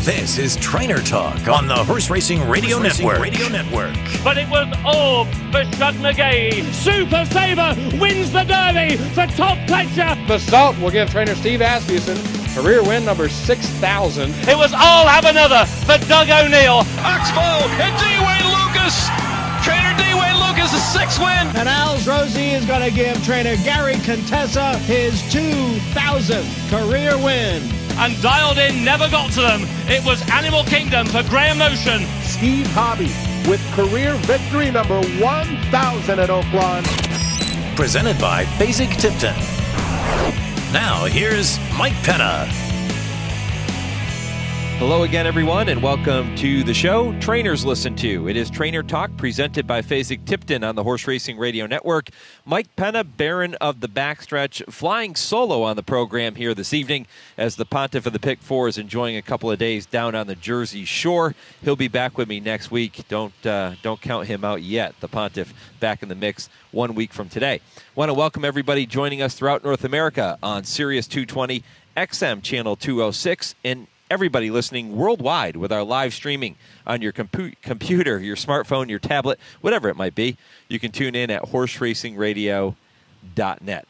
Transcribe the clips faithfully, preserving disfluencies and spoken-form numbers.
This is Trainer Talk on the Horse Racing Radio Horse Racing Network. Radio Network. But it was all for Shug McGee. Super Saver wins the Derby for Todd Pletcher. The Salt will give trainer Steve Asmussen career win number six thousand. It was all have another for Doug O'Neill. Oxbow and D. Wayne Lucas. Trainer D. Wayne Lucas' sixth win. And Al's Rosie is going to give trainer Gary Contessa his two thousandth career win. And Dialed In never got to them. It was Animal Kingdom for Graham Motion. Steve Hobby with career victory number one thousand at Oaklawn. Presented by Fasig-Tipton. Now, here's Mike Penna. Hello again, everyone, and welcome to the show Trainers Listen To. It is Trainer Talk presented by Fasig-Tipton on the Horse Racing Radio Network. Mike Penna, Baron of the Backstretch, flying solo on the program here this evening as the Pontiff of the Pick Four is enjoying a couple of days down on the Jersey Shore. He'll be back with me next week. Don't uh, don't count him out yet. The Pontiff back in the mix one week from today. Want to welcome everybody joining us throughout North America on Sirius two twenty, X M Channel two oh six, and everybody listening worldwide with our live streaming on your compu- computer, your smartphone, your tablet, whatever it might be. You can tune in at horse racing radio dot net.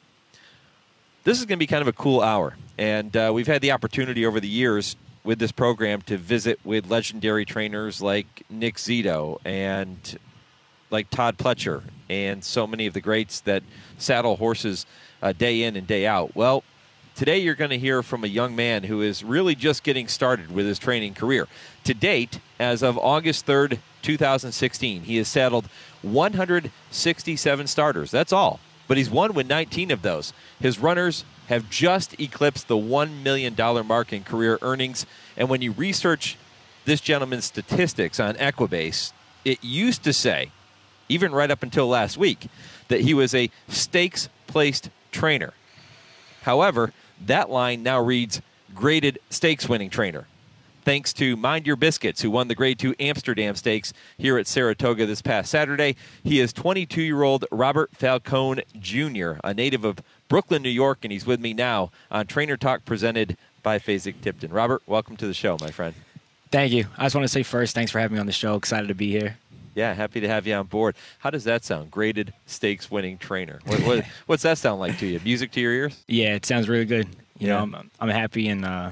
This is going to be kind of a cool hour, and uh, we've had the opportunity over the years with this program to visit with legendary trainers like Nick Zito and like Todd Pletcher and so many of the greats that saddle horses uh, day in and day out. Well, today you're going to hear from a young man who is really just getting started with his training career. To date, as of August third, two thousand sixteen, he has saddled one hundred sixty-seven starters. That's all. But he's won with nineteen of those. His runners have just eclipsed the one million dollars mark in career earnings. And when you research this gentleman's statistics on Equibase, it used to say, even right up until last week, that he was a stakes-placed trainer. However, that line now reads graded stakes-winning trainer, thanks to Mind Your Biscuits, who won the Grade two Amsterdam Stakes here at Saratoga this past Saturday. He is twenty-two-year-old Robert Falcone Junior, a native of Brooklyn, New York, and he's with me now on Trainer Talk presented by Fasig-Tipton. Robert, welcome to the show, my friend. Thank you. I just want to say first, thanks for having me on the show. Excited to be here. Yeah, happy to have you on board. How does that sound? Graded stakes-winning trainer. What, what, what's that sound like to you? Music to your ears? Yeah, it sounds really good. You Yeah. know, I'm, I'm happy, and uh,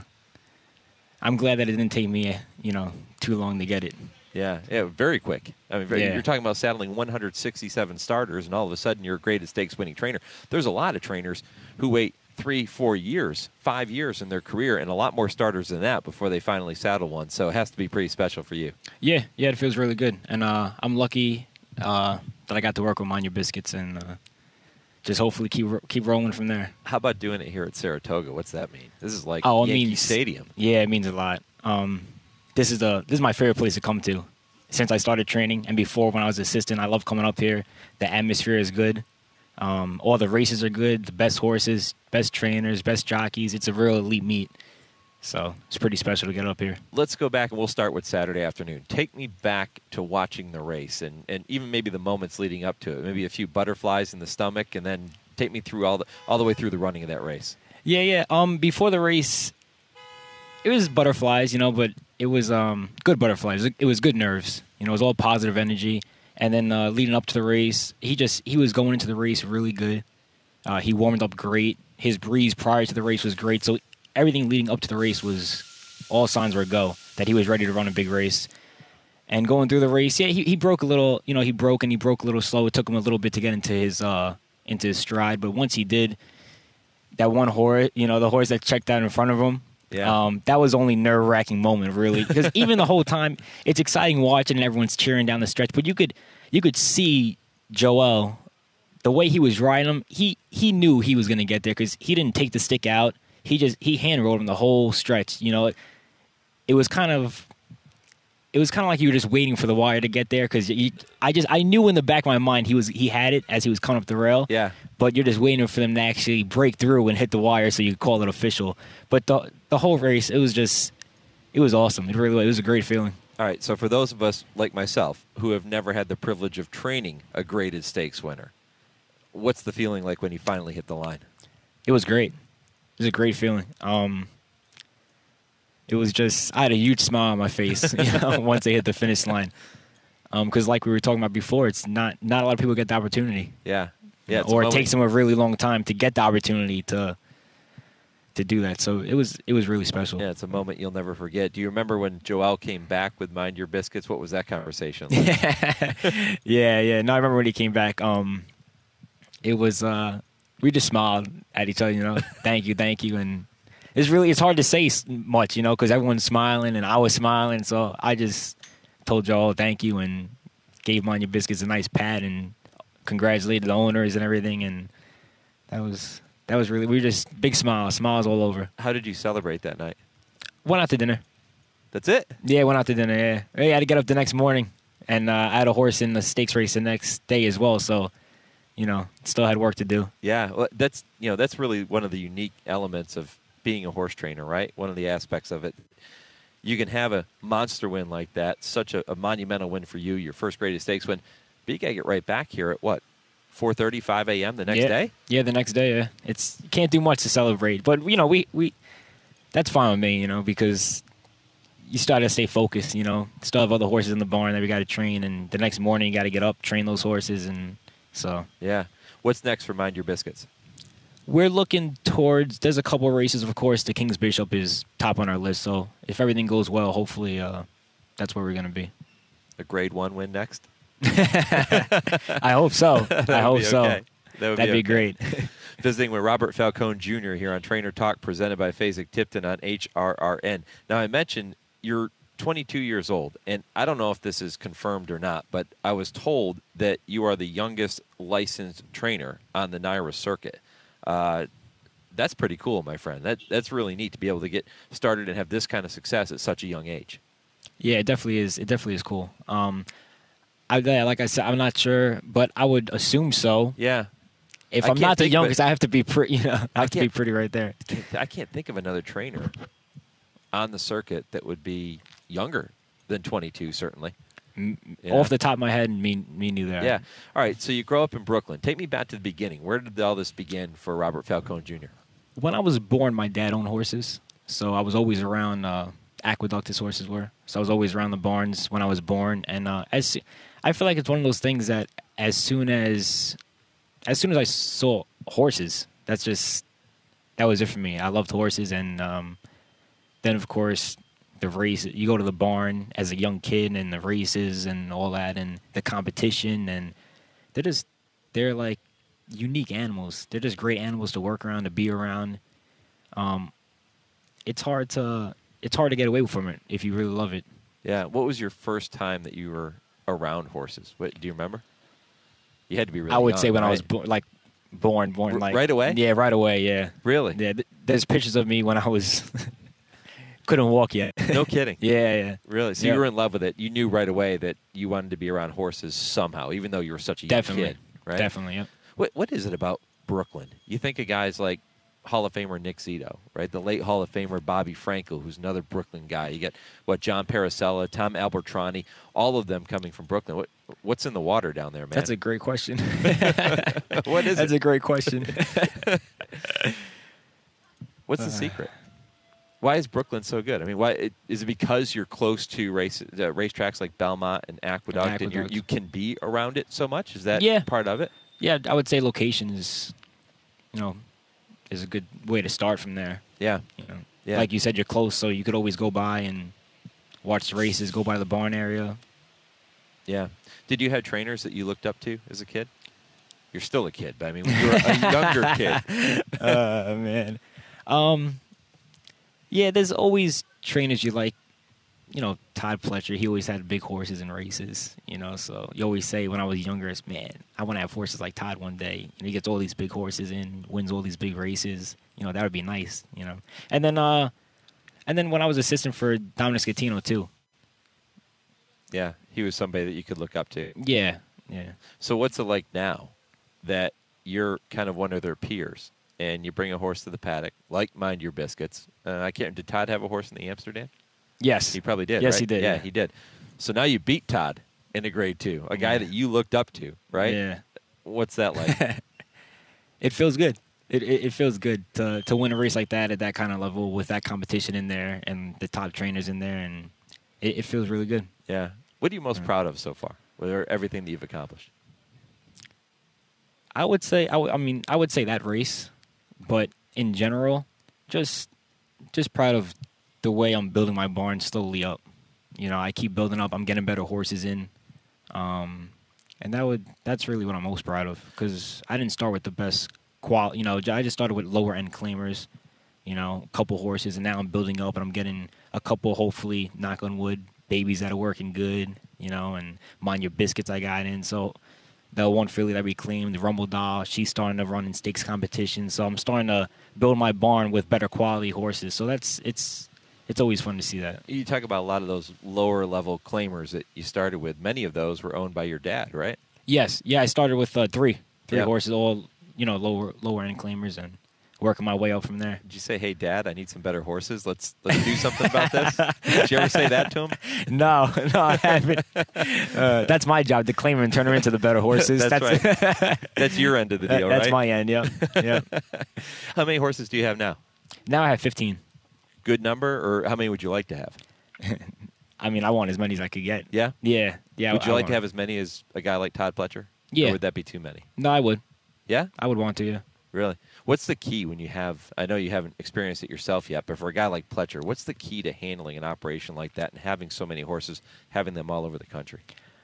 I'm glad that it didn't take me, you know, too long to get it. Yeah, yeah, very quick. I mean, very, Yeah. you're talking about saddling one hundred sixty-seven starters, and all of a sudden you're a graded stakes-winning trainer. There's a lot of trainers who wait three, four years, five years in their career, and a lot more starters than that before they finally saddle one. So it has to be pretty special for you. Yeah, yeah, it feels really good. And uh, I'm lucky uh, that I got to work with Mind Your Biscuits and uh, just hopefully keep ro- keep rolling from there. How about doing it here at Saratoga? What's that mean? This is like Oh, it Yankee means- Stadium. Yeah, it means a lot. Um, this is the this is my favorite place to come to since I started training, and before when I was assistant. I love coming up here. The atmosphere is good. Um, all the races are good. The best horses, best trainers, best jockeys. It's a real elite meet. So it's pretty special to get up here. Let's go back, and we'll start with Saturday afternoon. Take me back to watching the race, and, and even maybe the moments leading up to it. Maybe a few butterflies in the stomach, and then take me through all the all the way through the running of that race. Yeah, yeah. Um, before the race, it was butterflies, you know, but it was um good butterflies. It was good nerves. You know, it was all positive energy. And then uh, leading up to the race, he just he was going into the race really good. Uh, he warmed up great. His breeze prior to the race was great. So everything leading up to the race was all signs were a go that he was ready to run a big race. And going through the race, yeah, he, he broke a little. You know, he broke and he broke a little slow. It took him a little bit to get into his uh, into his stride, but once he did, that one horse, you know, the horse that checked out in front of him. Yeah. Um, that was the only nerve-wracking moment, really, because even the whole time, it's exciting watching and everyone's cheering down the stretch. But you could, you could see Joel, the way he was riding him. He he knew he was going to get there because he didn't take the stick out. He just he hand rolled him the whole stretch. You know, it, it was kind of, it was kind of like you were just waiting for the wire to get there because I just I knew in the back of my mind he was he had it as he was coming up the rail. Yeah. But you're just waiting for them to actually break through and hit the wire so you could call it official. But the the whole race, it was just, it was awesome. It really was. It was a great feeling. All right, so for those of us like myself who have never had the privilege of training a graded stakes winner, what's the feeling like when you finally hit the line? It was great. It was a great feeling. Um, it was just I had a huge smile on my face, you know, once they hit the finish line. Because, um, like we were talking about before, it's not not a lot of people get the opportunity. Yeah, yeah. Or it takes them a really long time to get the opportunity to to do that. So it was it was really special. Yeah, it's a moment you'll never forget. Do you remember when Joel came back with Mind Your Biscuits? What was that conversation like? yeah, yeah. No, I remember when he came back. Um, it was uh, we just smiled at each other, you know. Thank you, thank you, and it's really it's hard to say much, you know, because everyone's smiling and I was smiling. So I just told Joel thank you and gave Mind Your Biscuits a nice pat and congratulated the owners and everything, and that was. That was really, we were just big smiles, smiles all over. How did you celebrate that night? Went out to dinner. That's it? Yeah, went out to dinner, yeah. I had to get up the next morning, and uh, I had a horse in the stakes race the next day as well, so, you know, still had work to do. Yeah, well, that's, you know, that's really one of the unique elements of being a horse trainer, right? One of the aspects of it. You can have a monster win like that, such a, a monumental win for you, your first graded stakes win, but you got to get right back here at what? four thirty, five a.m. the next yeah. day? Yeah, the next day, yeah. It's, you can't do much to celebrate. But, you know, we, we that's fine with me, you know, because you still got to stay focused, you know. Still have other horses in the barn that we got to train, and the next morning you got to get up, train those horses, and so. Yeah. What's next for Mind Your Biscuits? We're looking towards, there's a couple of races, of course. The King's Bishop is top on our list, so if everything goes well, hopefully uh, that's where we're going to be. A grade one win next? I hope so. I hope okay. so. That would That'd be, be okay. great. Visiting with Robert Falcone Junior here on Trainer Talk, presented by Fasig-Tipton on H R R N. Now, I mentioned you're twenty-two years old, and I don't know if this is confirmed or not, but I was told that you are the youngest licensed trainer on the NYRA circuit. Uh, that's pretty cool, my friend. That That's really neat to be able to get started and have this kind of success at such a young age. Yeah, it definitely is. It definitely is cool. Um, I, like I said, I'm not sure, but I would assume so. Yeah. If I I'm not the think, youngest, I have to be pretty. You know, I have to be can't- pretty right there. I can't think of another trainer on the circuit that would be younger than twenty-two, certainly. M- Yeah. Off the top of my head, me, me neither. Yeah. All right, so you grow up in Brooklyn. Take me back to the beginning. Where did all this begin for Robert Falcone Junior? When I was born, my dad owned horses, so I was always around. Uh, Aqueduct, his horses were. So I was always around the barns when I was born, and uh, as I feel like it's one of those things that as soon as as soon as I saw horses, that's just that was it for me. I loved horses, and um, then of course the race. You go to the barn as a young kid, and the races and all that, and the competition, and they're just they're like unique animals. They're just great animals to work around, to be around. Um, it's hard to it's hard to get away from it if you really love it. Yeah. What was your first time that you were around horses? What, do you remember? You had to be really I would young, say when right? I was bo- like born, born R- like right away? Yeah, right away. Yeah, Really? yeah. Th- there's pictures of me when I was couldn't walk yet. No kidding. yeah, yeah. Really? So Yeah. you were in love with it. You knew right away that you wanted to be around horses somehow, even though you were such a young Definitely, kid, right? definitely. Yep. What What is it about Brooklyn? You think of guys like Hall of Famer Nick Zito, right? The late Hall of Famer Bobby Frankel, who's another Brooklyn guy. You get, what, John Paracella, Tom Albertrani, all of them coming from Brooklyn. What What's in the water down there, man? That's a great question. What is That's it? a great question. What's the secret? Why is Brooklyn so good? I mean, why it, is it because you're close to race uh, racetracks like Belmont and Aqueduct, and, and you're, Aqueduct. you can be around it so much? Is that Yeah. part of it? Yeah, I would say location is, you know, is a good way to start from there. Yeah. You know, Yeah. like you said, you're close, so you could always go by and watch the races, go by the barn area. Yeah. Did you have trainers that you looked up to as a kid? You're still a kid, but I mean, when you were a younger kid. uh, man. Um, yeah, there's always trainers you like. You know, Todd Pletcher, he always had big horses in races, you know, so you always say when I was younger, it's, man, I want to have horses like Todd one day. And he gets all these big horses in, wins all these big races. You know, that would be nice, you know. And then uh, and then when I was assistant for Dominic Scatino, too. Yeah. He was somebody that you could look up to. Yeah, yeah. So what's it like now that you're kind of one of their peers and you bring a horse to the paddock, like Mind Your Biscuits? Uh, I can't. Did Todd have a horse in the Amsterdam? Yes. He probably did. Yes, right? he did. Yeah, Yeah, he did. So now you beat Todd in a grade two, a guy Yeah. that you looked up to, right? Yeah. What's that like? It feels good. It, it it feels good to to win a race like that at that kind of level with that competition in there and the top trainers in there, and it, it feels really good. Yeah. What are you most proud of so far? With everything that you've accomplished? I would say I, w- I mean I would say that race, but in general, just just proud of the way I'm building my barn slowly up. You know, I keep building up. I'm getting better horses in, um, and that would that's really what I'm most proud of because I didn't start with the best quality. You know, I just started with lower end claimers. You know, a couple horses, and now I'm building up, and I'm getting a couple, hopefully, knock on wood, babies that are working good. You know, and Mind Your Biscuits I got in. So the one filly that we claimed, the Rumble Doll, she's starting to run in stakes competitions. So I'm starting to build my barn with better quality horses. So that's it's. It's always fun to see that. You talk about a lot of those lower level claimers that you started with. Many of those were owned by your dad, right? Yes, yeah. I started with uh, three, three Yep. horses, all you know, lower lower end claimers, and working my way up from there. Did you say, "Hey, Dad, I need some better horses. Let's let's do something about this"? Did you ever say that to him? No, no, I haven't. uh, that's my job to claim them and turn them into the better horses. That's, right. That's your end of the deal, That's right? my end. Yeah, yeah. How many horses do you have now? Now I have fifteen. Good number, or how many would you like to have? I mean, I want as many as I could get. Yeah? Yeah, yeah. Would you I like want- to have as many as a guy like Todd Pletcher? Yeah. Or would that be too many? No, I would. Yeah? I would want to. Yeah. Really? What's the key when you have, I know you haven't experienced it yourself yet, but for a guy like Pletcher, what's the key to handling an operation like that and having so many horses, having them all over the country?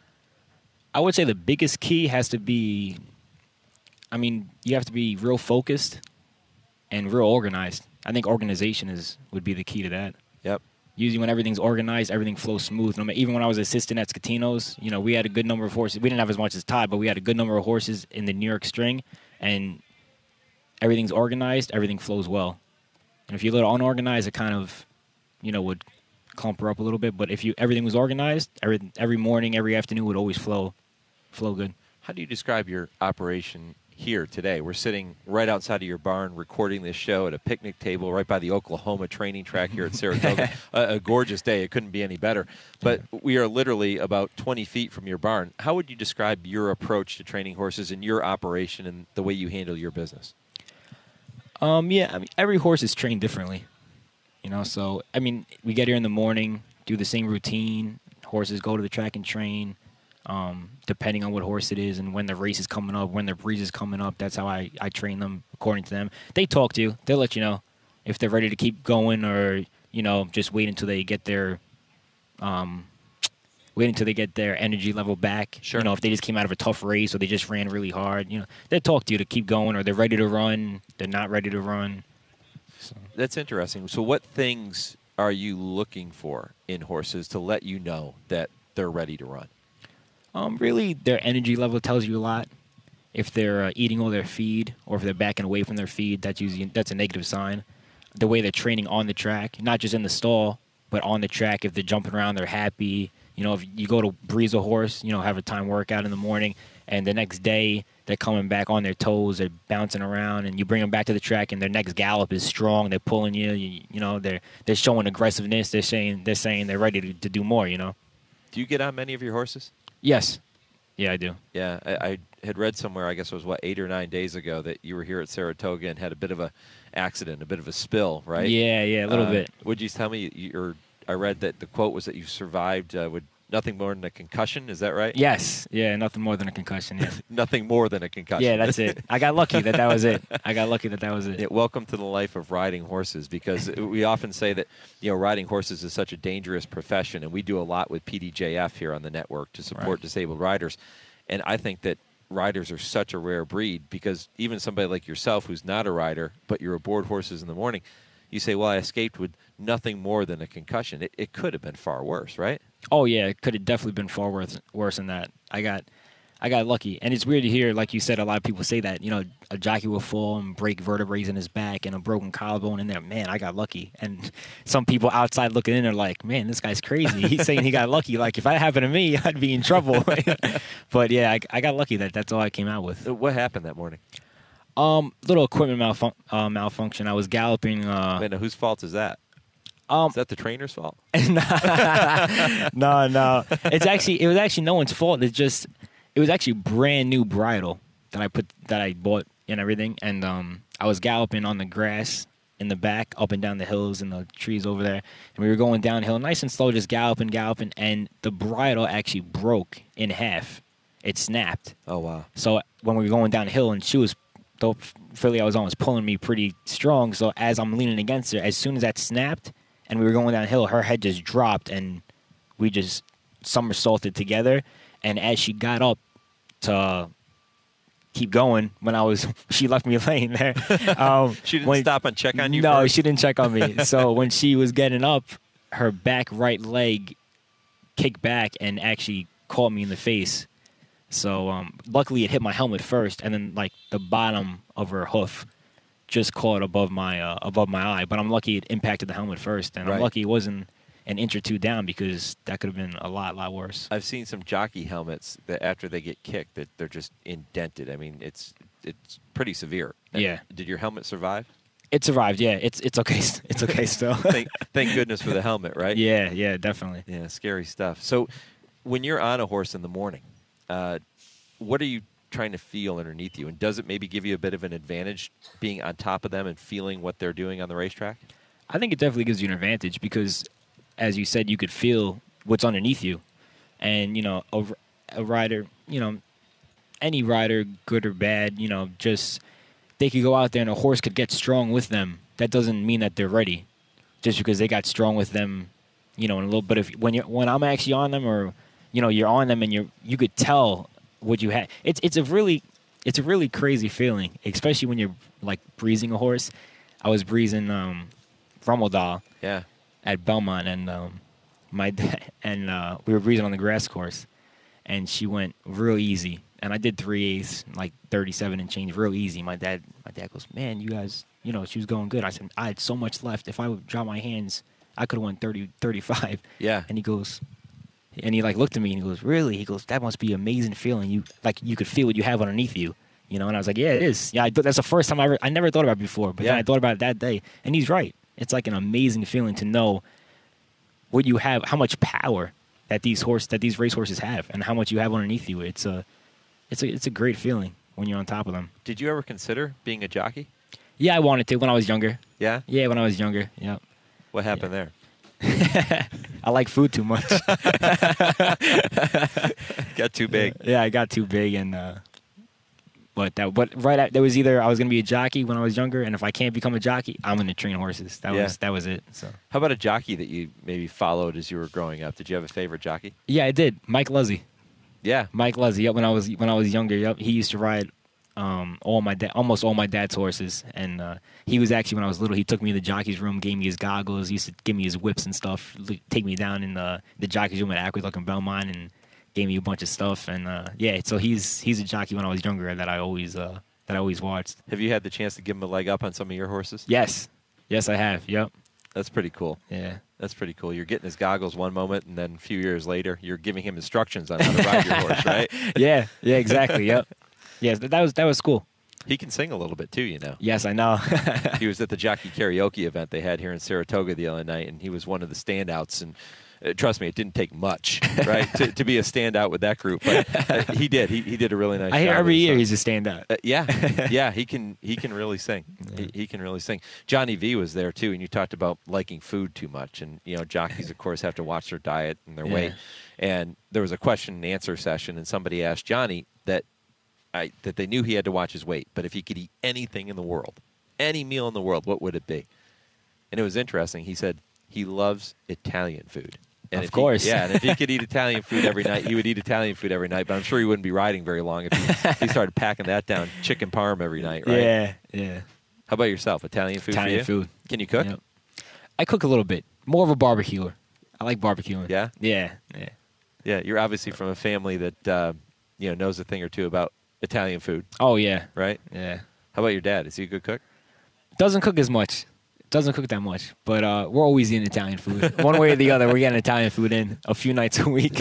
I would say the biggest key has to be, I mean, you have to be real focused and real organized. I think organization is would be the key to that. Yep. Usually when everything's organized, everything flows smooth. No matter, even when I was assistant at Scatinos, you know, we had a good number of horses. We didn't have as much as Todd, but we had a good number of horses in the New York string, and everything's organized, everything flows well. And if you're a little unorganized, it kind of, you know, would clumper up a little bit. But if you everything was organized, every every morning, every afternoon would always flow, flow good. How do you describe your operation here today? We're sitting right outside of your barn recording this show at a picnic table right by the Oklahoma training track here at Saratoga. a, a gorgeous day. It couldn't be any better. But we are literally about twenty feet from your barn. How would you describe your approach to training horses and your operation and the way you handle your business? Um, yeah, I mean, every horse is trained differently, you know. So, I mean, we get here in the morning, do the same routine. Horses go to the track and train, um, depending on what horse it is and when the race is coming up, when the breeze is coming up. That's how I, I train them according to them. They talk to you. They'll let you know if they're ready to keep going or, you know, just wait until they get their, um, wait until they get their energy level back. Sure. You know, if they just came out of a tough race or they just ran really hard, you know, they'll talk to you to keep going, or they're ready to run, they're not ready to run. So. That's interesting. So what things are you looking for in horses to let you know that they're ready to run? Um, really, their energy level tells you a lot. If they're uh, eating all their feed, or if they're backing away from their feed, that's usually that's a negative sign. The way they're training on the track, not just in the stall, but on the track. If they're jumping around, they're happy. You know, if you go to breeze a horse, you know, have a time workout in the morning, and the next day they're coming back on their toes, they're bouncing around, and you bring them back to the track, and their next gallop is strong. They're pulling you. You, you know, they're they're showing aggressiveness. They're saying they're saying they're ready to, to do more. You know. Do you get on many of your horses? Yes. Yeah, I do. Yeah, I, I had read somewhere, I guess it was, what, eight or nine days ago, that you were here at Saratoga and had a bit of a accident, a bit of a spill, right? Yeah, yeah, a little uh, bit. Would you tell me, you, or I read that the quote was that you survived uh, with nothing more than a concussion, is that right? Yes. Yeah, nothing more than a concussion, yeah. Nothing more than a concussion. Yeah, that's it. I got lucky that that was it. I got lucky that that was it. Yeah, welcome to the life of riding horses, because we often say that, you know, riding horses is such a dangerous profession, and we do a lot with P D J F here on the network to support Right. disabled riders. And I think that riders are such a rare breed, because even somebody like yourself who's not a rider, but you're aboard horses in the morning, you say, well, I escaped with nothing more than a concussion. It, it could have been far worse, right? Oh yeah, it could have definitely been far worse worse than that. I got I got lucky. And it's weird to hear, like you said, a lot of people say that, you know, a jockey will fall and break vertebrae in his back and a broken collarbone in there. Man, I got lucky. And some people outside looking in are like, man, this guy's crazy. He's saying he got lucky. Like, if that happened to me, I'd be in trouble. But yeah, I, I got lucky that that's all I came out with. What happened that morning? Um, little equipment malfun- uh, malfunction. I was galloping. Uh, Man, whose fault is that? Um, is that the trainer's fault? no, no. It's actually it was actually no one's fault. It's just it was actually brand new bridle that I put that I bought and everything, and um, I was galloping on the grass in the back, up and down the hills and the trees over there. And we were going downhill nice and slow, just galloping, galloping. And the bridle actually broke in half. It snapped. Oh, wow. So when we were going downhill, and she was, the filly I was on was pulling me pretty strong. So as I'm leaning against her, as soon as that snapped and we were going downhill, her head just dropped and we just somersaulted together. And as she got up to keep going, when I was, she left me laying there. Um, she didn't when, stop and check on you? No, first? she didn't check on me. So when she was getting up, her back right leg kicked back and actually caught me in the face. So um, luckily it hit my helmet first, and then like the bottom of her hoof just caught above my uh, above my eye. But I'm lucky it impacted the helmet first, and right. I'm lucky it wasn't an inch or two down, because that could have been a lot, lot worse. I've seen some jockey helmets that after they get kicked, that they're just indented. I mean, it's it's pretty severe. Yeah. Did your helmet survive? It survived. Yeah, it's it's okay. It's okay still. thank, thank goodness for the helmet, right? Yeah, yeah, definitely. Yeah, scary stuff. So, when you're on a horse in the morning, uh, what are you trying to feel underneath you, and does it maybe give you a bit of an advantage being on top of them and feeling what they're doing on the racetrack? I think it definitely gives you an advantage because, as you said, you could feel what's underneath you. And, you know, a, a rider, you know, any rider, good or bad, you know, just they could go out there and a horse could get strong with them. That doesn't mean that they're ready just because they got strong with them, you know, in a little bit. If when you're when I'm actually on them, or, you know, you're on them and you're you could tell what you had. It's it's a really it's a really crazy feeling, especially when you're like breezing a horse. I was breezing um, Rummel yeah. at Belmont, and um, my dad, and uh, we were breezing on the grass course, and she went real easy, and I did three eighths, like thirty-seven and change, real easy. My dad, my dad goes, "Man, you guys, you know, she was going good." I said, "I had so much left. If I would drop my hands, I could have won thirty, thirty-five." Yeah. And he goes, and he like looked at me and he goes, "Really?" He goes, "That must be an amazing feeling. You like you could feel what you have underneath you." You know, and I was like, "Yeah, it is." Yeah, I, that's the first time I ever, I never thought about it before, but yeah. then I thought about it that day, and he's right. It's like an amazing feeling to know what you have, how much power that these horse, that these racehorses have, and how much you have underneath you. It's a, it's a, it's a great feeling when you're on top of them. Did you ever consider being a jockey? Yeah, I wanted to when I was younger. Yeah. Yeah, when I was younger. Yeah. What happened yeah. there? I like food too much. Got too big. Yeah, I got too big, and uh, but that but right at, there was either I was gonna be a jockey when I was younger, and if I can't become a jockey, I'm gonna train horses. That yeah. was that was it. So how about a jockey that you maybe followed as you were growing up? Did you have a favorite jockey? Yeah, I did. Mike Luzzy. Yeah, Mike Luzzy. Yep, when I was when I was younger, yep, he used to ride um, all my da- almost all my dad's horses, and uh, he was actually when I was little, he took me to the jockey's room, gave me his goggles, he used to give me his whips and stuff, take me down in the the jockey's room at Aqueduct and Belmont, and gave me a bunch of stuff, and uh, yeah, so he's he's a jockey when I was younger that I always uh, that I always watched. Have you had the chance to give him a leg up on some of your horses? Yes, yes, I have. Yep. That's pretty cool. Yeah. That's pretty cool. You're getting his goggles one moment, and then a few years later, you're giving him instructions on how to ride your horse, right? Yeah, yeah, exactly. Yep. Yes, that was that was cool. He can sing a little bit too, you know. Yes, I know. He was at the jockey karaoke event they had here in Saratoga the other night, and he was one of the standouts. And uh, trust me, it didn't take much, right, to, to be a standout with that group. But uh, he did. He he did a really nice. I hear job every with his year son. he's a standout. Uh, yeah, yeah, he can he can really sing. Yeah. He, he can really sing. Johnny V was there too, and you talked about liking food too much, and you know jockeys of course have to watch their diet and their Yeah. weight. And there was a question and answer session, and somebody asked Johnny that I, that they knew he had to watch his weight, but if he could eat anything in the world, any meal in the world, what would it be? And it was interesting. He said he loves Italian food. And Of if course. He, yeah, and if he could eat Italian food every night, he would eat Italian food every night. But I'm sure he wouldn't be riding very long if he, if he started packing that down. Chicken parm every night, right? Yeah, yeah. How about yourself? Italian food Italian for you? food. Can you cook? Yep. I cook a little bit. More of a barbecuer. I like barbecuing. Yeah? Yeah, yeah. Yeah, you're obviously from a family that uh, you know knows a thing or two about Italian food, Oh, yeah. right? Yeah. How about your dad? Is he a good cook? Doesn't cook as much. Doesn't cook that much. But uh, we're always eating Italian food. One way or the other, we're getting Italian food in a few nights a week.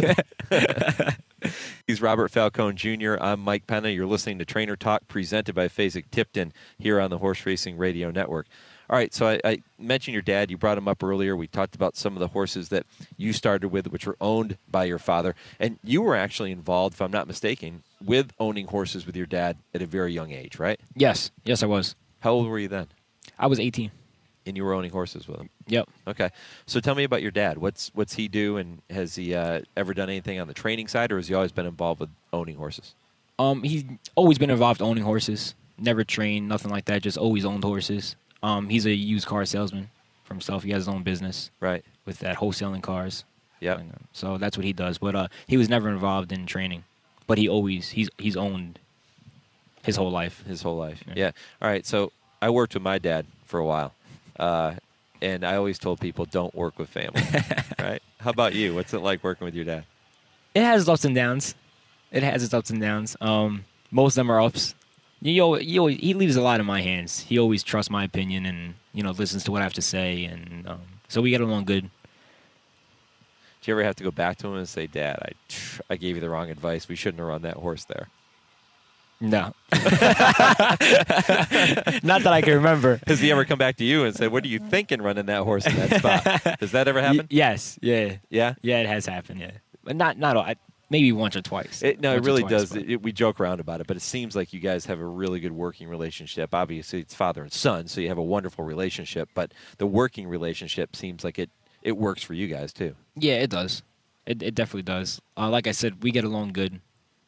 He's Robert Falcone Junior I'm Mike Penna. You're listening to Trainer Talk presented by Fasig-Tipton here on the Horse Racing Radio Network. All right, so I, I mentioned your dad. You brought him up earlier. We talked about some of the horses that you started with, which were owned by your father. And you were actually involved, if I'm not mistaken, with owning horses with your dad at a very young age, right? Yes. Yes, I was. How old were you then? I was eighteen. And you were owning horses with him? Yep. Okay. So tell me about your dad. What's what's he do, and has he uh, ever done anything on the training side, or has he always been involved with owning horses? Um, he's always been involved owning horses. Never trained, nothing like that. Just always owned horses. Um, he's a used car salesman for himself. He has his own business. Right. With that wholesaling cars. Yeah. So that's what he does. But uh, he was never involved in training. But he always he's he's owned his whole life. His whole life. Yeah. Yeah. All right. So I worked with my dad for a while. Uh, and I always told people, don't work with family, right? How about you? What's it like working with your dad? It has its ups and downs. It has its ups and downs. Um, most of them are ups. You know, you always, he leaves a lot in my hands. He always trusts my opinion and, you know, listens to what I have to say. And um, so we get along good. Do you ever have to go back to him and say, Dad, I, I gave you the wrong advice. We shouldn't have run that horse there? No. Not that I can remember. Has he ever come back to you and said, what are you thinking running that horse in that spot? Does that ever happen? Y- yes. Yeah. Yeah? Yeah, it has happened, yeah. But not, not all, maybe once or twice. It, no, once it really twice, does. but- It, we joke around about it, but it seems like you guys have a really good working relationship. Obviously, it's father and son, so you have a wonderful relationship, but the working relationship seems like it, it works for you guys, too. Yeah, it does. It, it definitely does. Uh, like I said, we get along good,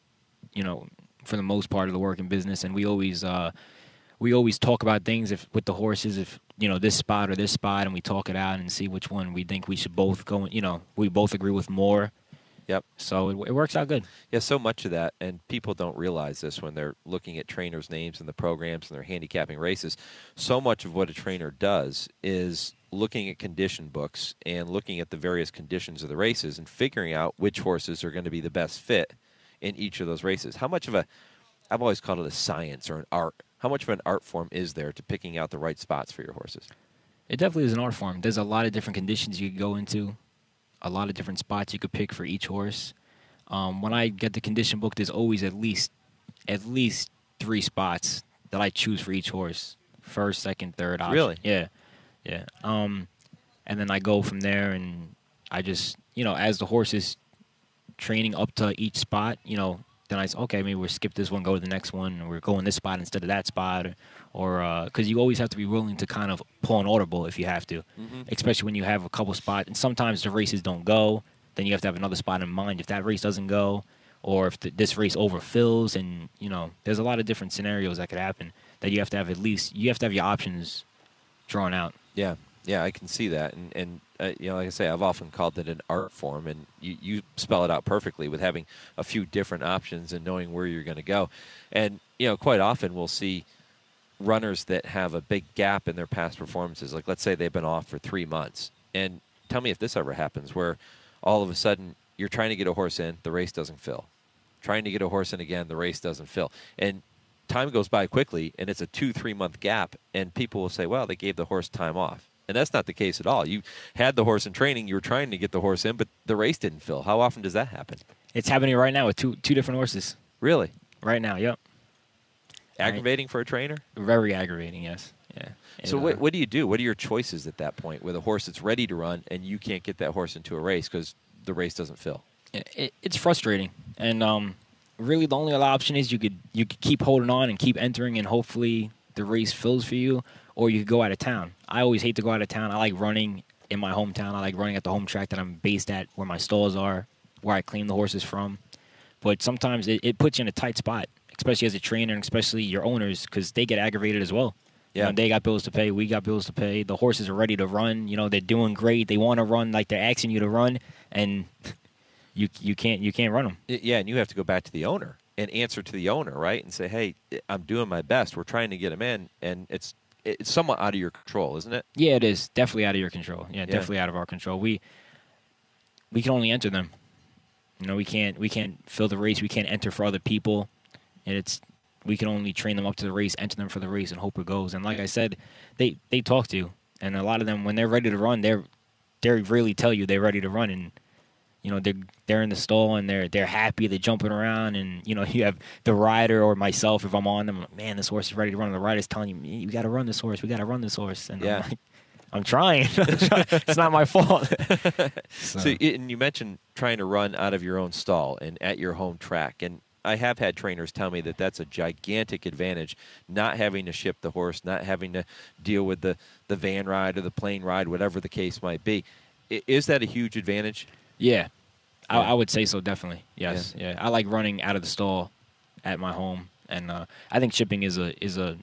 you know, for the most part of the working business, and we always uh, we always talk about things if with the horses, if you know this spot or this spot, and we talk it out and see which one we think we should both go. You know, we both agree with more. Yep. So it, it works out good. Yeah, so much of that, and people don't realize this when they're looking at trainers' names and the programs and they're handicapping races. So much of what a trainer does is looking at condition books and looking at the various conditions of the races and figuring out which horses are going to be the best fit in each of those races. How much of a, I've always called it a science or an art, how much of an art form is there to picking out the right spots for your horses? It definitely is an art form. There's a lot of different conditions you could go into, a lot of different spots you could pick for each horse. Um, when I get the condition book, there's always at least at least three spots that I choose for each horse. First, second, third option. Really? Yeah. Yeah. Um, and then I go from there, and I just, you know, as the horse is training up to each spot, you know, then I say, okay, maybe we'll skip this one, go to the next one, or we're going this spot instead of that spot, or because uh, you always have to be willing to kind of pull an audible if you have to, mm-hmm. especially when you have a couple spots. And sometimes the races don't go, then you have to have another spot in mind if that race doesn't go, or if the, this race overfills, and you know, there's a lot of different scenarios that could happen that you have to have at least you have to have your options drawn out. Yeah. Yeah, I can see that, and and uh, you know, like I say, I've often called it an art form, and you, you spell it out perfectly with having a few different options and knowing where you're going to go. And you know, quite often we'll see runners that have a big gap in their past performances. Like, let's say they've been off for three months, and tell me if this ever happens, where all of a sudden you're trying to get a horse in, the race doesn't fill. Trying to get a horse in again, the race doesn't fill, and time goes by quickly, and it's a two, three month gap, and people will say, well, they gave the horse time off. And that's not the case at all. You had the horse in training. You were trying to get the horse in, but the race didn't fill. How often does that happen? It's happening right now with two two different horses. Really? Right now, yep. Aggravating right. for a trainer? Very aggravating, yes. Yeah. So and, what, uh, what do you do? What are your choices at that point with a horse that's ready to run and you can't get that horse into a race because the race doesn't fill? It, it, it's frustrating. And um, really the only other option is you could you could keep holding on and keep entering, and hopefully the race fills for you, or you could go out of town. I always hate to go out of town. I like running in my hometown. I like running at the home track that I'm based at, where my stalls are, where I claim the horses from. But sometimes it, it puts you in a tight spot, especially as a trainer, and especially your owners, because they get aggravated as well. Yeah. You know, they got bills to pay. We got bills to pay. The horses are ready to run. You know, they're doing great. They want to run like they're asking you to run, and you you can't you can't run them. Yeah, and you have to go back to the owner and answer to the owner, right? And say, hey, I'm doing my best. We're trying to get him in, and it's it's somewhat out of your control, isn't it? Yeah, it is. Definitely out of your control. Yeah, Yeah. definitely out of our control. We we can only enter them. You know, we can't we can't fill the race. We can't enter for other people, and it's we can only train them up to the race, enter them for the race, and hope it goes. And like I said, they they talk to you, and a lot of them, when they're ready to run, they're they really tell you they're ready to run, and you know they're they're in the stall and they're they're happy, they're jumping around, and you know you have the rider or myself, if I'm on them, I'm like, man, this horse is ready to run. And the rider's telling you, you got to run this horse, we got to run this horse, and Yeah. I'm like, I'm trying. It's not my fault. So, and you mentioned trying to run out of your own stall and at your home track, and I have had trainers tell me that that's a gigantic advantage, not having to ship the horse, not having to deal with the, the van ride or the plane ride, whatever the case might be. I, is that a huge advantage? Yeah, Yeah. I, I would say so, definitely. Yes, yeah. I like running out of the stall at my home, and uh, I think shipping is a is a.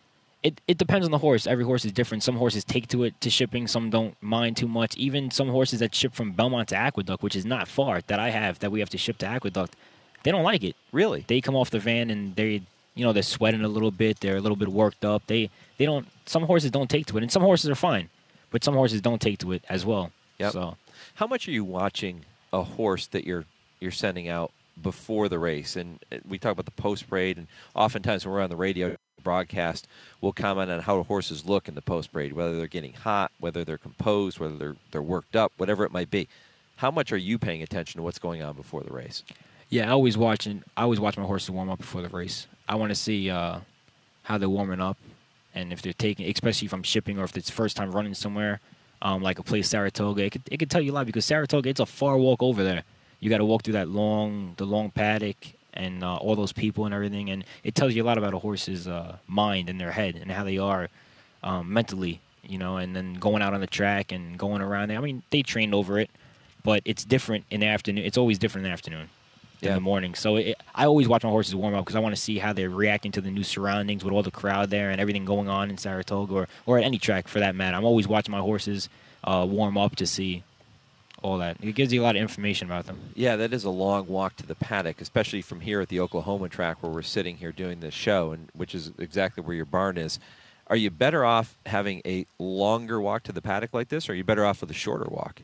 It it depends on the horse. Every horse is different. Some horses take to it to shipping. Some don't mind too much. Even some horses that ship from Belmont to Aqueduct, which is not far, that I have that we have to ship to Aqueduct, they don't like it. Really? They come off the van and they, you know, they're sweating a little bit. They're a little bit worked up. They they don't. Some horses don't take to it, and some horses are fine, but some horses don't take to it as well. Yep. So, how much are you watching a horse that you're you're sending out before the race? And we talk about the post parade, and oftentimes when we're on the radio broadcast, we'll comment on how horses look in the post parade, whether they're getting hot, whether they're composed, whether they're they're worked up, whatever it might be. How much are you paying attention to what's going on before the race? yeah, I always watching. I always watch my horses warm up before the race. I want to see uh, how they're warming up, and if they're taking, especially if I'm shipping or if it's first time running somewhere, um, like a place Saratoga. It could it could tell you a lot because Saratoga, it's a far walk over there. You got to walk through that long, the long paddock, and uh, all those people and everything, and it tells you a lot about a horse's uh, mind and their head and how they are um, mentally, you know. And then going out on the track and going around there. I mean, they trained over it, but it's different in the afternoon. It's always different in the afternoon than Yeah. the morning. So it, I always watch my horses warm up because I want to see how they're reacting to the new surroundings with all the crowd there and everything going on in Saratoga or, or at any track for that matter. I'm always watching my horses uh, warm up to see all that. It gives you a lot of information about them. Yeah, that is a long walk to the paddock, especially from here at the Oklahoma track where we're sitting here doing this show, and which is exactly where your barn is. Are you better off having a longer walk to the paddock like this, or are you better off with a shorter walk?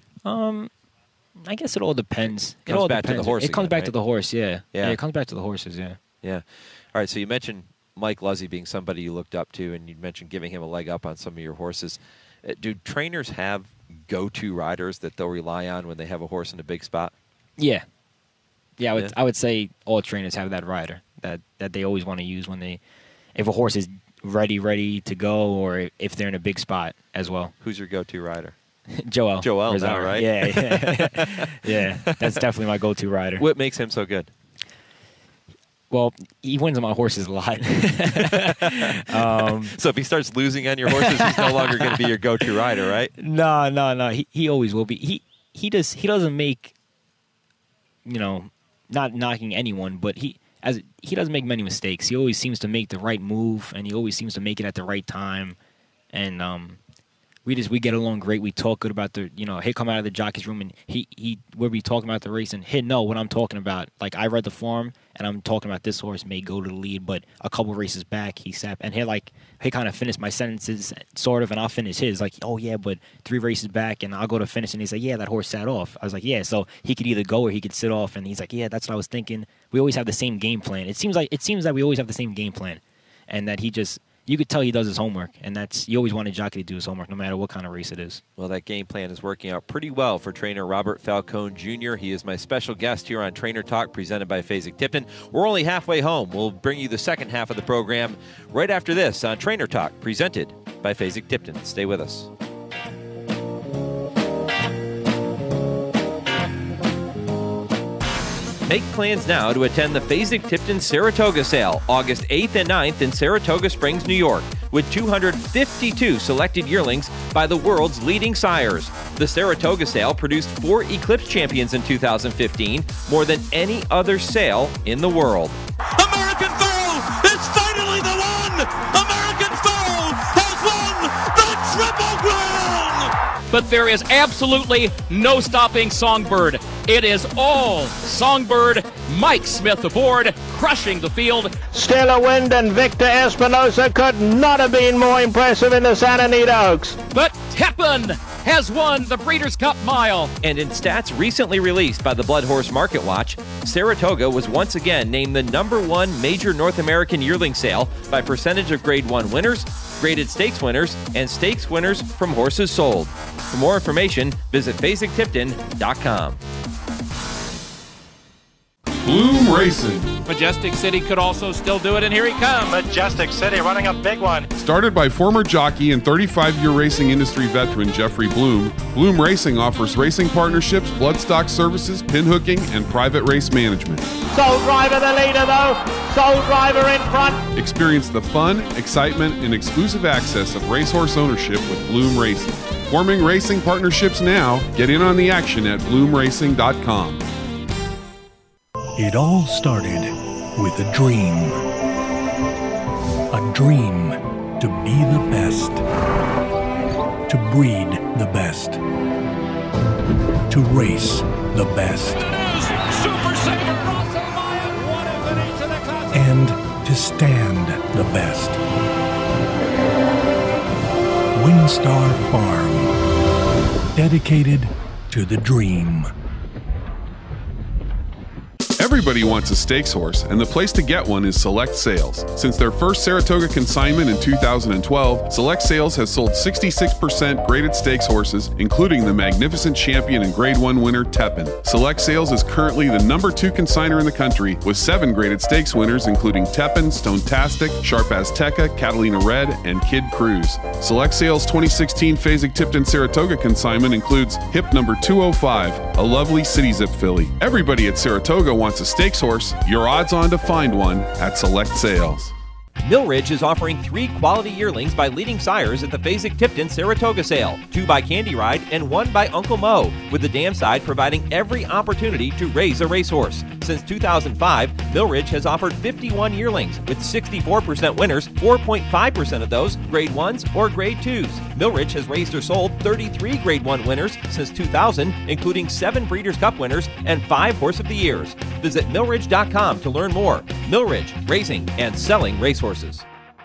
Um, I guess it all depends. It Comes all back to the depends. horse It comes again, back right? to the horse, yeah. Yeah. It comes back to the horses, yeah. Yeah. All right, so you mentioned Mike Luzzy being somebody you looked up to, and you mentioned giving him a leg up on some of your horses. Uh, Do trainers have go-to riders that they'll rely on when they have a horse in a big spot? Yeah. Yeah, I would Yeah. I would say all trainers have that rider that, that they always want to use when they if a horse is ready, ready to go, or if they're in a big spot as well. Who's your go-to rider? Joel. Joel, Rizzo, now, right? Yeah, yeah. yeah. That's definitely my go-to rider. What makes him so good? Well, he wins on my horses a lot. um, So if he starts losing on your horses, he's no longer going to be your go-to rider, right? no, no, no. He he always will be. He he does he doesn't make, you know, not knocking anyone, but he as he doesn't make many mistakes. He always seems to make the right move, and he always seems to make it at the right time. And um, we just we get along great. We talk good about the you know he'll come out of the jockey's room and he he we'll be talking about the race and he'll know what I'm talking about. Like I read the form and I'm talking about this horse may go to the lead, but a couple races back he sat and he like he kind of finished my sentences sort of, and I'll finish his like oh yeah, but three races back and I'll go to finish and he's like yeah that horse sat off. I was like yeah, so he could either go or he could sit off, and he's like yeah that's what I was thinking. We always have the same game plan. It seems like it seems that we always have the same game plan, and that he just. You could tell he does his homework, and that's you always want a jockey to do his homework, no matter what kind of race it is. Well, that game plan is working out pretty well for trainer Robert Falcone Junior He is my special guest here on Trainer Talk, presented by Fasig-Tipton. We're only halfway home. We'll bring you the second half of the program right after this on Trainer Talk, presented by Fasig-Tipton. Stay with us. Make plans now to attend the Fasig-Tipton Saratoga Sale, August eighth and ninth in Saratoga Springs, New York, with two hundred fifty-two selected yearlings by the world's leading sires. The Saratoga Sale produced four Eclipse champions in two thousand fifteen, more than any other sale in the world. American Foe is finally the one! American Foe has won the Triple Crown! But there is absolutely no stopping Songbird. It is all Songbird. Mike Smith aboard, crushing the field. Stella Wind and Victor Espinosa could not have been more impressive in the Santa Anita Oaks. But Tippin has won the Breeders' Cup Mile. And in stats recently released by the Blood Horse Market Watch, Saratoga was once again named the number one major North American yearling sale by percentage of Grade one winners, graded stakes winners, and stakes winners from horses sold. For more information, visit Fasig Tipton dot com. Bloom Racing. Majestic City could also still do it, and here he comes. Majestic City running a big one. Started by former jockey and thirty-five-year racing industry veteran Jeffrey Bloom, Bloom Racing offers racing partnerships, bloodstock services, pinhooking, and private race management. Soul Driver the leader though. Soul Driver in front. Experience the fun, excitement, and exclusive access of racehorse ownership with Bloom Racing. Forming racing partnerships now. Get in on the action at bloom racing dot com. It all started with a dream. A dream to be the best. To breed the best. To race the best. Super Saver Russell Maya won it and into the class. And to stand the best. Windstar Farm. Dedicated to the dream. Everybody wants a stakes horse, and the place to get one is Select Sales. Since their first Saratoga consignment in two thousand twelve, Select Sales has sold sixty-six percent graded stakes horses, including the magnificent champion and Grade one winner Tepin. Select Sales is currently the number two consigner in the country, with seven graded stakes winners, including Tepin, Stonetastic, Sharp Azteca, Catalina Red, and Kid Cruz. Select Sales twenty sixteen Fasig-Tipton Saratoga consignment includes Hip number two oh five, a lovely City Zip filly. Everybody at Saratoga wants a stakes horse. Your odds on to find one at Select Sales. Millridge is offering three quality yearlings by leading sires at the Fasig-Tipton Saratoga sale, two by Candy Ride and one by Uncle Mo, with the dam side providing every opportunity to raise a racehorse. Since two thousand five, Millridge has offered fifty-one yearlings, with sixty-four percent winners, four point five percent of those grade ones or grade twos. Millridge has raised or sold thirty-three grade one winners since two thousand, including seven Breeders' Cup winners and five Horse of the Years. Visit millridge dot com to learn more. Millridge, raising and selling racehorses.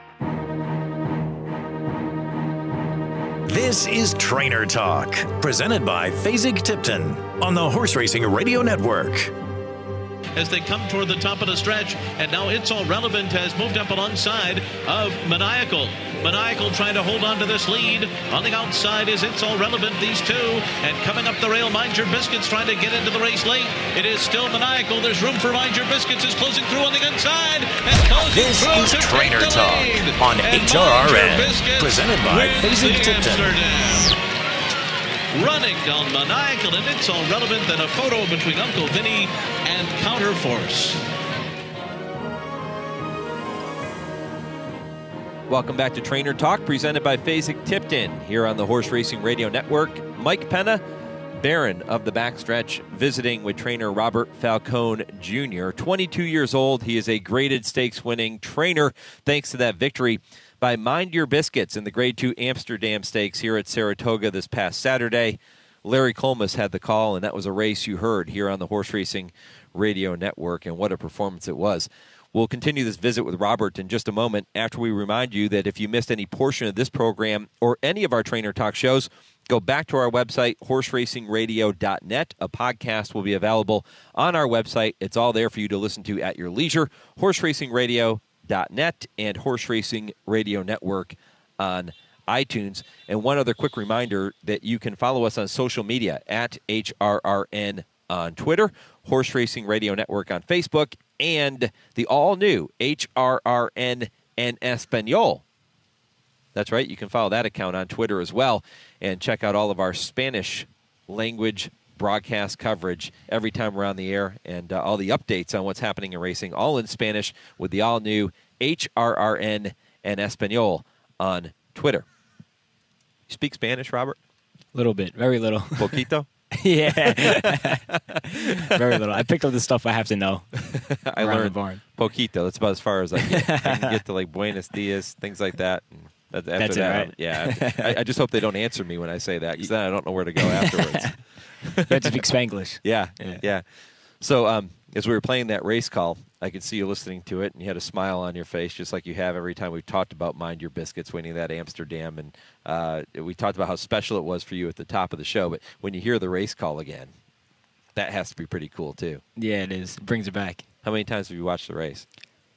This is Trainer Talk, presented by Fasig-Tipton on the Horse Racing Radio Network. As they come toward the top of the stretch, and now It's All Relevant has moved up alongside of Maniacal. Maniacal trying to hold on to this lead. On the outside is It's All Relevant, these two. And coming up the rail, Mind Your Biscuits trying to get into the race late. It is still Maniacal. There's room for Mind Your Biscuits. Is closing through on the inside. And closing this through is to Trainer take the Talk lead. on And H R R N, presented by wins the Fasig-Tipton. Amsterdam. Running down Maniacal, and It's All Relevant, and a photo between Uncle Vinny and Counterforce. Welcome back to Trainer Talk, presented by Fasig-Tipton here on the Horse Racing Radio Network. Mike Penna, Baron of the Backstretch, visiting with trainer Robert Falcone Junior twenty-two years old, he is a graded stakes winning trainer thanks to that victory by Mind Your Biscuits in the Grade two Amsterdam Stakes here at Saratoga this past Saturday. Larry Colmus had the call, and that was a race you heard here on the Horse Racing Radio Network, and what a performance it was. We'll continue this visit with Robert in just a moment after we remind you that if you missed any portion of this program or any of our Trainer Talk shows, go back to our website, horse racing radio dot net. A podcast will be available on our website. It's all there for you to listen to at your leisure, horse racing radio dot net and Horse Racing Radio Network on iTunes. And one other quick reminder that you can follow us on social media at H R R N on Twitter, Horse Racing Radio Network on Facebook, and the all-new H R R N en Espanol. That's right, you can follow that account on Twitter as well and check out all of our Spanish language broadcast coverage every time we're on the air, and uh, all the updates on what's happening in racing, all in Spanish with the all-new H R R N en Espanol on Twitter. You speak Spanish, Robert? A little bit, very little. Poquito? Yeah. Very little. I picked up the stuff I have to know. I learned the barn. Poquito. That's about as far as I get. I can get to like Buenos Dias, things like that. And after That's that, it, right? yeah. I, I just hope they don't answer me when I say that, because then I don't know where to go afterwards. You have to speak Spanglish. Yeah, yeah. yeah. So um, as we were playing that race call, I could see you listening to it, and you had a smile on your face, just like you have every time we've talked about Mind Your Biscuits winning that Amsterdam. And uh, we talked about how special it was for you at the top of the show. But when you hear the race call again, that has to be pretty cool, too. Yeah, it is. It brings it back. How many times have you watched the race?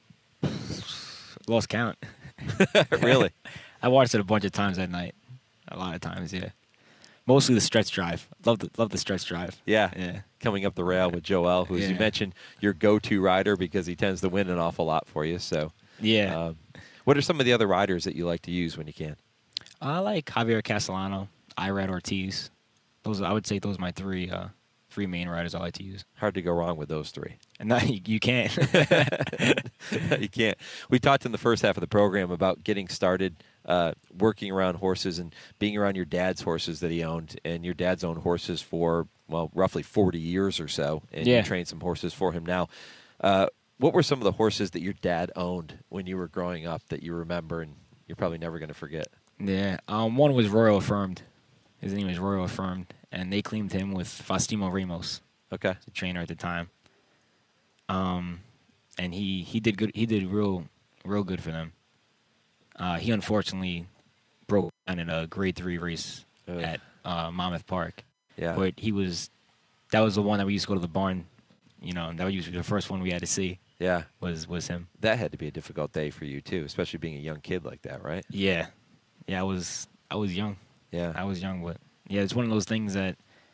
Lost count. Really? I watched it a bunch of times that night. A lot of times, yeah. Mostly the stretch drive. Love the love the stretch drive. Yeah. Yeah. Coming up the rail with Joel, who, as Yeah. you mentioned, your go-to rider because he tends to win an awful lot for you. So, Yeah. um, what are some of the other riders that you like to use when you can? I like Javier Castellano, Irad Ortiz. Those I would say those are my three uh, three main riders I like to use. Hard to go wrong with those three. And no, you, you can't. You can't. We talked in the first half of the program about getting started, uh, working around horses and being around your dad's horses that he owned, and your dad's owned horses for, well, roughly forty years or so, and Yeah. you train some horses for him now. Uh, what were some of the horses that your dad owned when you were growing up that you remember and you're probably never going to forget? Yeah. Um, one was Royal Affirmed. His name is Royal Affirmed, and they claimed him with Faustino Ramos. Okay. The trainer at the time. Um, and he, he did good. He did real real good for them. Uh, he unfortunately broke down in a grade three race Ugh. at uh, Monmouth Park. Yeah. But he was that was the one that we used to go to the barn. You know, that was usually the first one we had to see. Yeah. Was was him. That had to be a difficult day for you, too, especially being a young kid like that, right? Yeah, yeah. I was I was young. Yeah. I was young, but yeah, it's one of those things that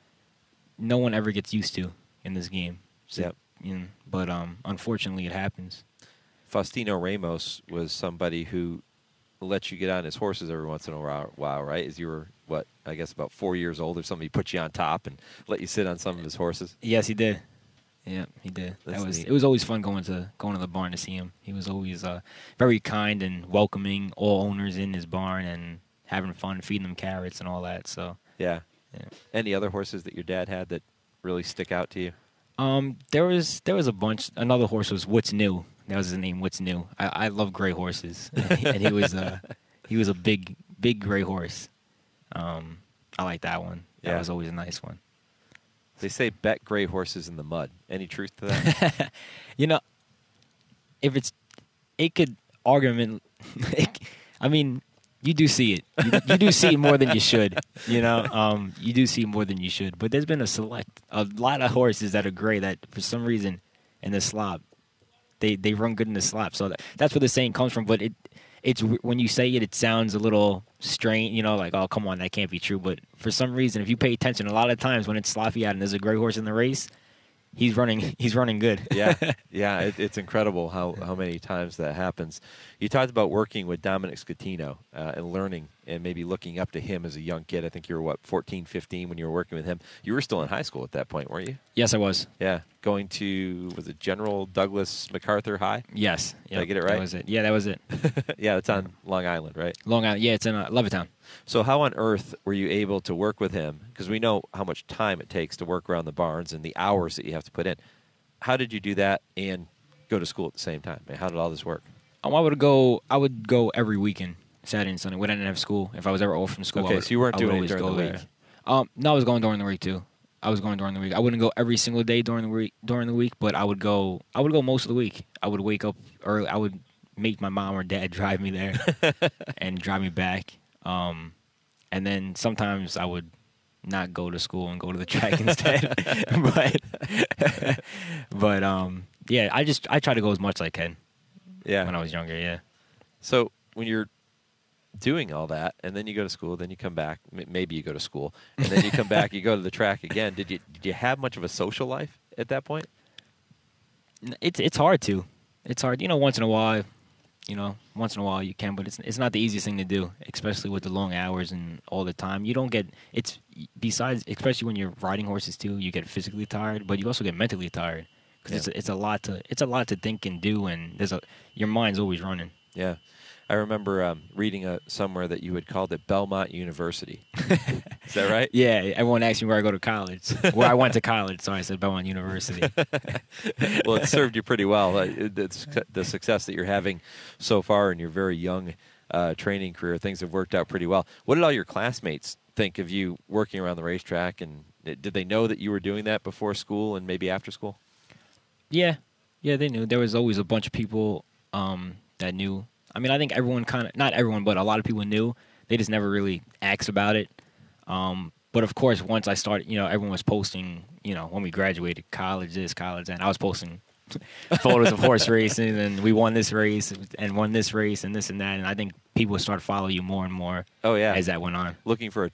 no one ever gets used to in this game. So, Yep. You know, but um, unfortunately, it happens. Faustino Ramos was somebody who let you get on his horses every once in a while, right? As you were, what, I guess about four years old or something, he put you on top and let you sit on some of his horses. Yes, he did. Yeah, he did. That's that was neat. It was always fun going to going to the barn to see him. He was always uh, very kind and welcoming all owners in his barn and having fun, feeding them carrots and all that. So Yeah. yeah. Any other horses that your dad had that really stick out to you? Um, there was there was a bunch. Another horse was What's New. That was his name, What's New. I, I love gray horses, and he was uh he was a big big gray horse. Um, I like that one. That Yeah. was always a nice one. They say bet gray horses in the mud. Any truth to that? You know, if it's it could argument. I mean, you do see it. You, you do see it more than you should. You know, um, you do see it more than you should. But there's been a select a lot of horses that are gray that for some reason in the slop they they run good in the slop. So that, that's where the saying comes from. But it it's when you say it, it sounds a little strange. You know, like, oh, come on, that can't be true. But for some reason, if you pay attention, a lot of times when it's sloppy out and there's a gray horse in the race, he's running. He's running good. Yeah, yeah, it, it's incredible how, how many times that happens. You talked about working with Dominic Scatino uh, and learning and maybe looking up to him as a young kid. I think you were, what, fourteen, fifteen when you were working with him. You were still in high school at that point, weren't you? Yes, I was. Yeah, going to, was it General Douglas MacArthur High? Yes. Did I Yep, get it right? That was it. Yeah, that was it. Yeah, it's on Long Island, right? Long Island. Yeah, it's in uh, Levittown. So how on earth were you able to work with him? Because we know how much time it takes to work around the barns and the hours that you have to put in. How did you do that and go to school at the same time? I mean, how did all this work? Um, I would go. I would go every weekend, Saturday and Sunday. When I didn't have school, if I was ever off from school. Okay, I would, so you weren't I would doing it always during go the there. week. Um, no, I was going during the week too. I was going during the week. I wouldn't go every single day during the week. During the week, but I would go. I would go most of the week. I would wake up early. I would make my mom or dad drive me there and drive me back. Um, and then sometimes I would not go to school and go to the track instead. but but um, yeah, I just I try to go as much as I can. Yeah. When I was younger, yeah. So when you're doing all that, and then you go to school, then you come back. m- Maybe you go to school, and then you come back. You go to the track again. Did you did you have much of a social life at that point? N- It's it's hard to. It's hard. You know, once in a while, you know, once in a while you can, but it's it's not the easiest thing to do, especially with the long hours and all the time. You don't get it's besides, especially when you're riding horses too. You get physically tired, but you also get mentally tired because it's Yeah. a, it's a lot to it's a lot to think and do, and there's a your mind's always running. Yeah. I remember um, reading uh somewhere that you had called it Belmont University. Is that right? Yeah, everyone asks me where I go to college, where I went to college, so I said Belmont University. Well, it served you pretty well. Uh, it- the, suc- the success that you're having so far in your very young uh, training career, things have worked out pretty well. What did all your classmates think of you working around the racetrack? And uh, did they know that you were doing that before school and maybe after school? Yeah, yeah, they knew. There was always a bunch of people um, that knew. I mean, I think everyone kind of, not everyone, but a lot of people knew. They just never really asked about it. Um, but of course, once I started, you know, everyone was posting, you know, when we graduated, college this, college that. I was posting photos of horse racing, and we won this race, and won this race, and this and that. And I think people started following you more and more Oh, yeah. as that went on. Looking for a tip.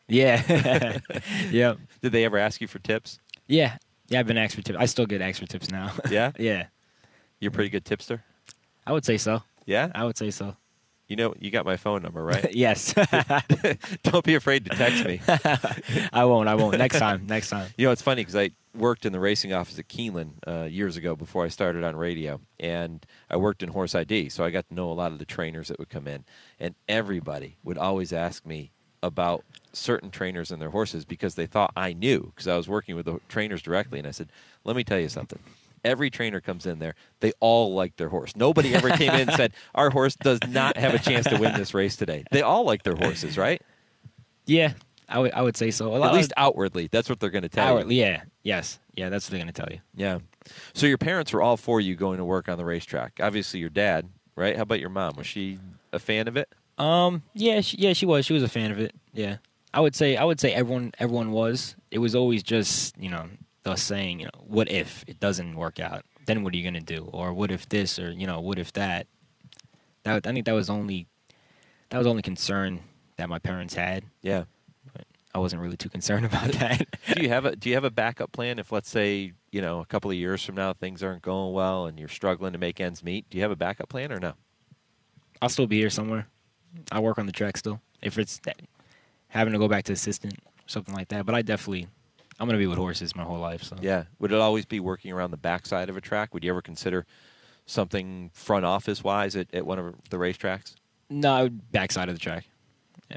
Yeah. Yep. Did they ever ask you for tips? Yeah. Yeah, I've been asked for tips. I still get asked for tips now. Yeah? Yeah. You're a pretty good tipster? I would say so. Yeah? I would say so. You know, you got my phone number, right? Yes. Don't be afraid to text me. I won't. I won't. Next time. Next time. You know, it's funny because I worked in the racing office at Keeneland uh, years ago before I started on radio, and I worked in Horse I D, so I got to know a lot of the trainers that would come in, and everybody would always ask me about certain trainers and their horses because they thought I knew because I was working with the trainers directly, and I said, let me tell you something. Every trainer comes in there, they all like their horse. Nobody ever came in and said, our horse does not have a chance to win this race today. They all like their horses, right? Yeah, I would I would say so. A lot At least of, outwardly. That's what they're going to tell outwardly, you. yeah. Yes. Yeah, that's what they're going to tell you. Yeah. So your parents were all for you going to work on the racetrack. Obviously your dad, right? How about your mom? Was she a fan of it? Um, yeah, she, yeah, she was. She was a fan of it. Yeah. I would say I would say everyone everyone was. It was always just, you know, us saying, you know, what if it doesn't work out? Then what are you going to do? Or what if this, or, you know, what if that? That I think that was only that was only concern that my parents had. Yeah. But I wasn't really too concerned about that. do you have a do you have a backup plan if, let's say, you know, a couple of years from now things aren't going well and you're struggling to make ends meet? Do you have a backup plan or no? I'll still be here somewhere. I work on the track still. If it's that, having to go back to assistant or something like that, but I definitely I'm going to be with horses my whole life. So yeah. Would it always be working around the backside of a track? Would you ever consider something front office wise at, at one of the racetracks? No, backside of the track. Yeah.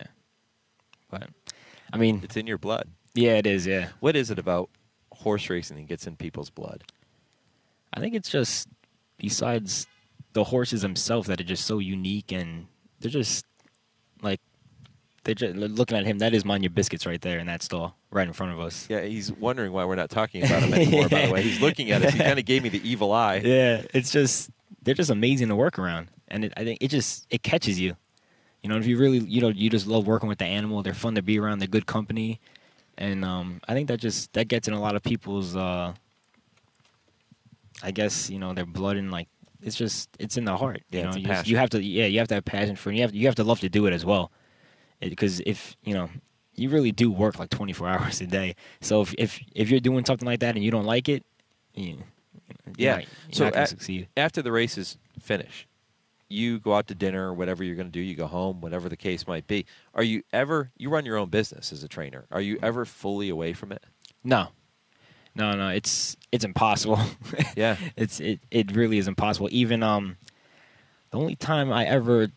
But I mean, it's in your blood. Yeah, it is. Yeah. What is it about horse racing that gets in people's blood? I think it's just besides the horses themselves that are just so unique, and they're just like they're just looking at him. That is Mind Your Biscuits right there in that stall right in front of us. Yeah, he's wondering why we're not talking about him anymore. yeah. By the way, he's looking at us. He kind of gave me the evil eye. Yeah, it's just they're just amazing to work around, and it, I think it just it catches you. You know, if you really you know you just love working with the animal. They're fun to be around. They're good company, and um, I think that just that gets in a lot of people's. Uh, I guess you know their blood and like it's just it's in the heart. Yeah, you know, it's a you, passion. just, you have to yeah you have to have passion for it. You have you have to love to do it as well, because if you know you really do work like twenty-four hours a day. So if if if you're doing something like that and you don't like it, you, yeah, not, you're so not gonna at, succeed. After the races finish, you go out to dinner or whatever you're going to do. You go home, whatever the case might be. Are you ever you run your own business as a trainer? Are you ever fully away from it? No. No, no, it's it's impossible. Yeah, it's it, it really is impossible. Even um, the only time I ever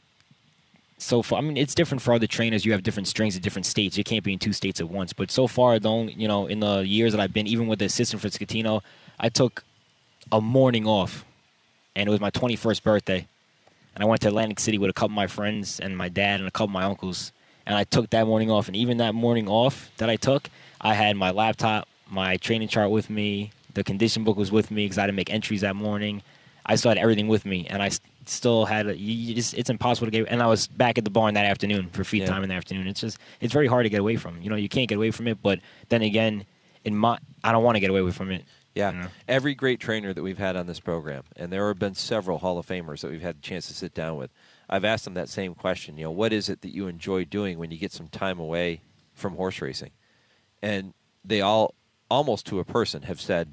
so far, I mean, it's different for other trainers. You have different strings at different states. You can't be in two states at once. But so far, the only you know, in the years that I've been, even with the assistant for Scatino, I took a morning off, and it was my twenty-first birthday, and I went to Atlantic City with a couple of my friends and my dad and a couple of my uncles, and I took that morning off. And even that morning off that I took, I had my laptop, my training chart with me. The condition book was with me because I had to make entries that morning. I still had everything with me, and I st- still had a, you, you just, it's impossible to get. And I was back at the barn that afternoon for feed Yeah. time in the afternoon. It's just it's very hard to get away from. You know, you can't get away from it. But then again, in my I don't want to get away from it. Yeah, you know? Every great trainer that we've had on this program, and there have been several Hall of Famers that we've had a chance to sit down with, I've asked them that same question. You know, what is it that you enjoy doing when you get some time away from horse racing? And they all, almost to a person, have said,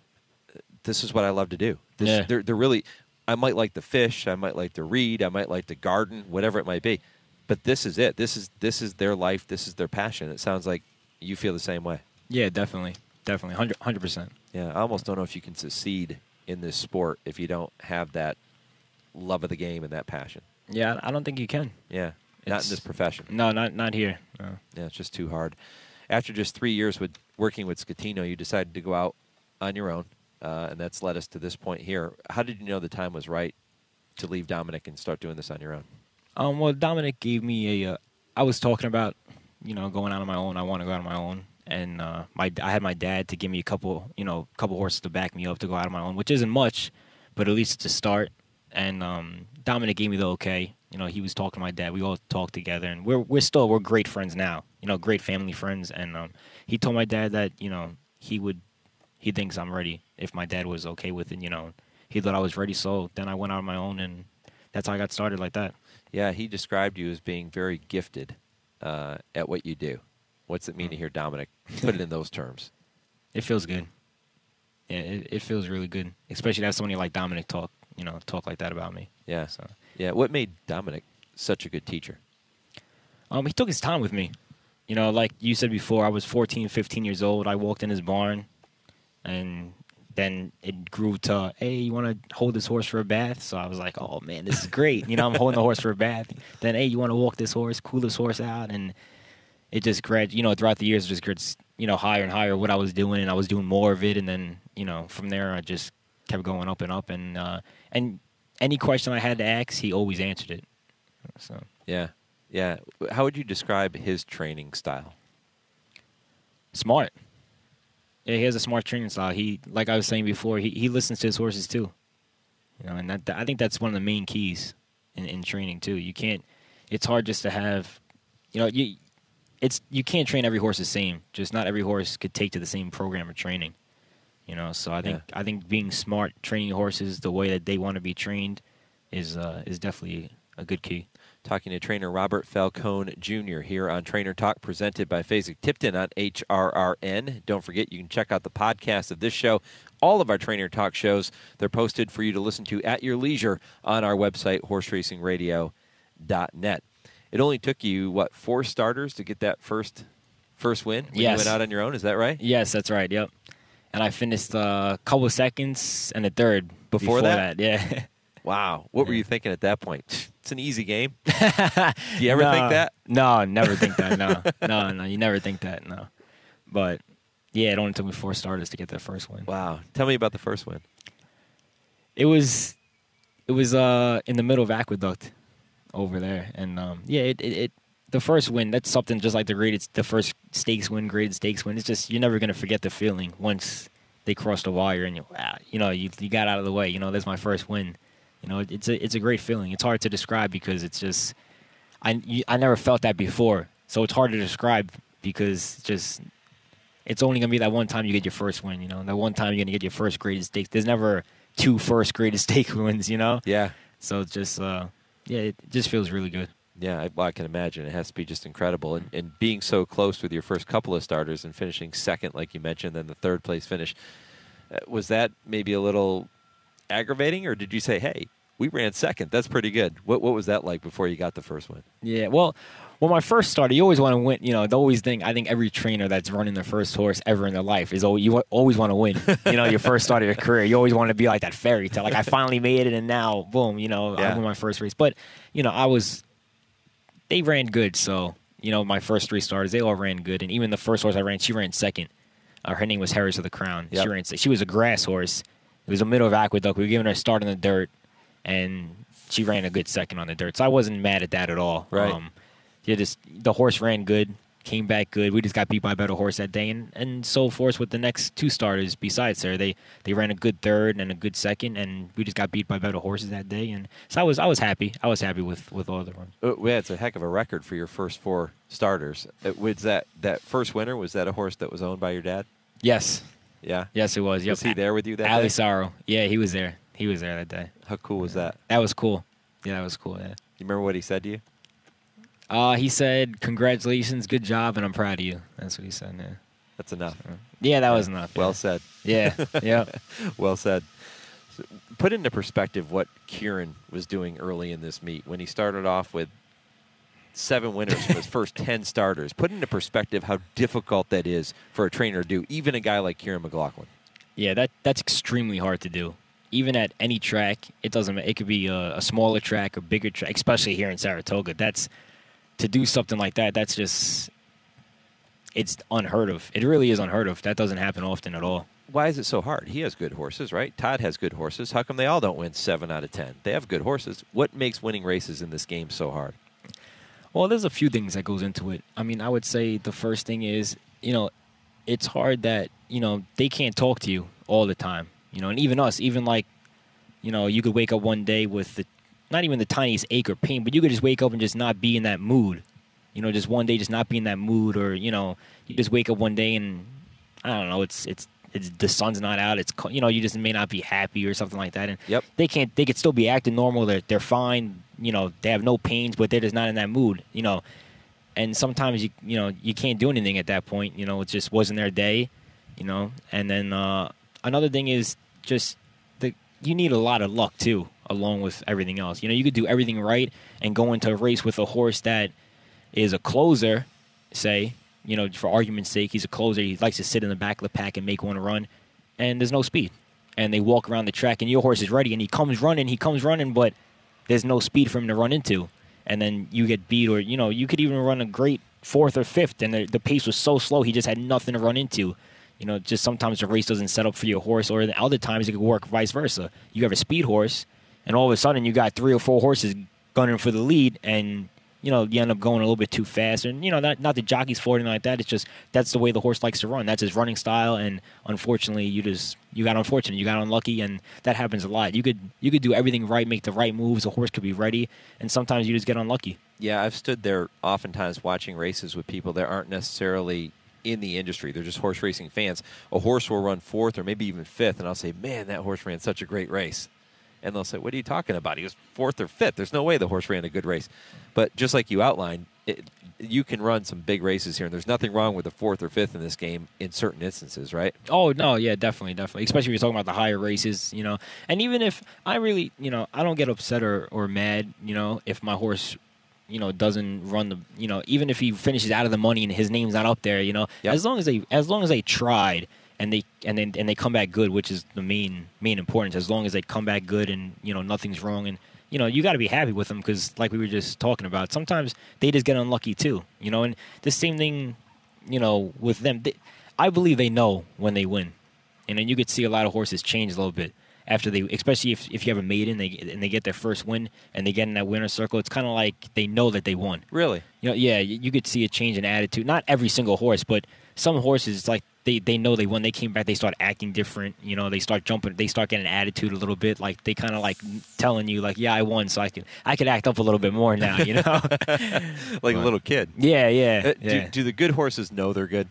this is what I love to do. This, Yeah. they're, they're really, I might like to fish, I might like to read, I might like to garden, whatever it might be. But this is it. This is this is their life. This is their passion. It sounds like you feel the same way. Yeah, definitely, definitely, hundred hundred percent. Yeah, I almost don't know if you can succeed in this sport if you don't have that love of the game and that passion. Yeah, I don't think you can. Yeah, not It's- in this profession. No, not not here. No. Yeah, it's just too hard. After just three years with working with Scatino, you decided to go out on your own, uh, and that's led us to this point here. How did you know the time was right to leave Dominic and start doing this on your own? Um, well, Dominic gave me a. Uh, I was talking about, you know, going out on my own. I want to go out on my own, and uh, my I had my dad to give me a couple, you know, couple horses to back me up to go out on my own, which isn't much, but at least to start. And um, Dominic gave me the okay. You know, he was talking to my dad. We all talked together, and we're we're still we're great friends now. You know, great family friends. And um, he told my dad that you know he would, he thinks I'm ready if my dad was okay with it. You know, he thought I was ready. So then I went out on my own, and that's how I got started like that. Yeah, he described you as being very gifted uh, at what you do. What's it mean to hear Dominic put it in those terms? It feels good. Yeah, it, it feels really good, especially to have somebody like Dominic talk, you know, talk like that about me. Yeah. So. Yeah. What made Dominic such a good teacher? Um, he took his time with me. You know, like you said before, I was fourteen, fifteen years old. I walked in his barn, and then it grew to, hey, you want to hold this horse for a bath? So I was like, oh, man, this is great. You know, I'm holding the horse for a bath. Then, hey, you want to walk this horse, cool this horse out? And it just grad, you know, throughout the years, it just gets, you know, higher and higher what I was doing, and I was doing more of it. And then, you know, from there, I just kept going up and up. And uh, and any question I had to ask, he always answered it. So Yeah. Yeah. How would you describe his training style? Smart. Yeah, he has a smart training style. He, like I was saying before, he, he listens to his horses too. You know, and that, I think that's one of the main keys in, in training too. You can't. It's hard just to have, you know, you. It's you can't train every horse the same. Just not every horse could take to the same program of training. You know, so I think Yeah. I think being smart, training horses the way that they want to be trained, is uh, is definitely a good key. Talking to trainer Robert Falcone Junior here on Trainer Talk, presented by Fasig-Tipton on H R R N. Don't forget, you can check out the podcast of this show. All of our Trainer Talk shows, they're posted for you to listen to at your leisure on our website, horse racing radio dot net. It only took you, what, four starters to get that first first win when Yes. you went out on your own? Is that right? Yes, that's right. Yep. And I finished uh, a couple of seconds and a third Before that? Yeah. Wow. What were you thinking at that point? It's an easy game. Do you ever no, think that? No, never think that. No, no, no. You never think that. No. But yeah, it only took me four starters to get that first win. Wow. Tell me about the first win. It was, it was uh, in the middle of Aqueduct, over there, and um, yeah, it, it, it the first win. That's something just like the graded, the first stakes win, graded stakes win. It's just you're never gonna forget the feeling once they cross the wire and you, wow, you know, you you got out of the way. You know, that's my first win. You know, it's a it's a great feeling. It's hard to describe because it's just I you, I never felt that before, so it's hard to describe because it's just it's only gonna be that one time you get your first win. You know, that one time you're gonna get your first graded stakes. There's never two first graded stake wins. You know. Yeah. So it's just uh, yeah, it just feels really good. Yeah, I, well, I can imagine. It has to be just incredible. And, and being so close with your first couple of starters and finishing second, like you mentioned, then the third place finish, uh, was that maybe a little aggravating, or did you say, hey, we ran second? That's pretty good. What what was that like before you got the first win? Yeah, well, when I first started, you always want to win. You know, the always thing, I think every trainer that's running their first horse ever in their life is always, you always want to win. You know, your first start of your career, you always want to be like that fairy tale. Like, I finally made it, and now, boom, you know, Yeah. I won my first race. But, you know, I was, they ran good. So, you know, my first three starters, they all ran good. And even the first horse I ran, she ran second. Uh, her name was Harris of the Crown. Yep. She ran. She was a grass horse. It was the middle of Aqueduct. We were giving her a start in the dirt, and she ran a good second on the dirt. So I wasn't mad at that at all. Right. Um, yeah, just the horse ran good, came back good. We just got beat by a better horse that day, and, and so forth with the next two starters besides her. They they ran a good third and a good second, and we just got beat by better horses that day. And so I was I was happy. I was happy with, with all the runs. Uh, yeah, it's a heck of a record for your first four starters. Uh, was that that first winner? Was that a horse that was owned by your dad? Yes. Yeah. Yes, it was. Yep. Was he there with you that Ali day? Sorrow. Yeah, he was there. He was there that day. How cool was that? That was cool. Yeah, that was cool. Yeah. You remember what he said to you? Uh, he said, "Congratulations, good job, and I'm proud of you." That's what he said. Yeah. That's enough. Yeah, that was enough. Well yeah. said. Yeah. Yeah. Well said. So, put into perspective what Kieran was doing early in this meet when he started off with seven winners from his first ten starters. Put into perspective how difficult that is for a trainer to do, even a guy like Kieran McLaughlin. Yeah, that that's extremely hard to do. Even at any track, it doesn't matter. It could be a, a smaller track or bigger track, especially here in Saratoga. That's to do something like that. That's just it's unheard of. It really is unheard of. That doesn't happen often at all. Why is it so hard? He has good horses, right? Todd has good horses. How come they all don't win seven out of ten? They have good horses. What makes winning races in this game so hard? Well, there's a few things that goes into it. I mean, I would say the first thing is, you know, it's hard that, you know, they can't talk to you all the time. You know, and even us, even like, you know, you could wake up one day with the, not even the tiniest ache or pain, but you could just wake up and just not be in that mood. You know, just one day just not be in that mood, or, you know, you just wake up one day and, I don't know, it's, it's, it's the sun's not out. It's, you know, you just may not be happy or something like that. And yep. they can't, they could still be acting normal. They're, they're fine. You know, they have no pains, but they're just not in that mood. You know, and sometimes you you know you can't do anything at that point. You know, it just wasn't their day. You know, and then uh, another thing is just the you need a lot of luck too, along with everything else. You know, you could do everything right and go into a race with a horse that is a closer, say, you know, for argument's sake, he's a closer. He likes to sit in the back of the pack and make one run, and there's no speed. And they walk around the track, and your horse is ready, and he comes running, he comes running, but there's no speed for him to run into. And then you get beat, or, you know, you could even run a great fourth or fifth, and the, the pace was so slow, he just had nothing to run into. You know, just sometimes the race doesn't set up for your horse, or the other times it could work vice versa. You have a speed horse, and all of a sudden you got three or four horses gunning for the lead, and, you know, you end up going a little bit too fast. And, you know, not, not the jockey's fault or anything like that. It's just that's the way the horse likes to run. That's his running style, and unfortunately, you just you got unfortunate. You got unlucky, and that happens a lot. You could you could do everything right, make the right moves. The horse could be ready, and sometimes you just get unlucky. Yeah, I've stood there oftentimes watching races with people that aren't necessarily in the industry. They're just horse racing fans. A horse will run fourth or maybe even fifth, and I'll say, man, that horse ran such a great race. And they'll say, what are you talking about? He was fourth or fifth. There's no way the horse ran a good race. But just like you outlined, it, you can run some big races here, and there's nothing wrong with the fourth or fifth in this game in certain instances, right? Oh, no, yeah, definitely, definitely. Especially if you're talking about the higher races, you know. And even if I really, you know, I don't get upset or, or mad, you know, if my horse, you know, doesn't run the, you know, even if he finishes out of the money and his name's not up there, you know, yep. as long as they, as long as they tried and they, and then, and they come back good, which is the main, main importance. As long as they come back good and, you know, nothing's wrong, and, you know, you got to be happy with them because, like we were just talking about, sometimes they just get unlucky too, you know, and the same thing, you know, with them. They, I believe they know when they win, and then you could see a lot of horses change a little bit after they, especially if, if you have a maiden they, and they get their first win and they get in that winner's circle. It's kind of like they know that they won. Really? You know, yeah, you, you could see a change in attitude. Not every single horse, but some horses, it's like they, they know they won. They came back, they start acting different. You know, they start jumping, they start getting an attitude a little bit. Like they kind of like telling you, like, yeah, I won, so I can I could act up a little bit more now. You know, like but, a little kid. Yeah, yeah. Uh, yeah. Do, do the good horses know they're good?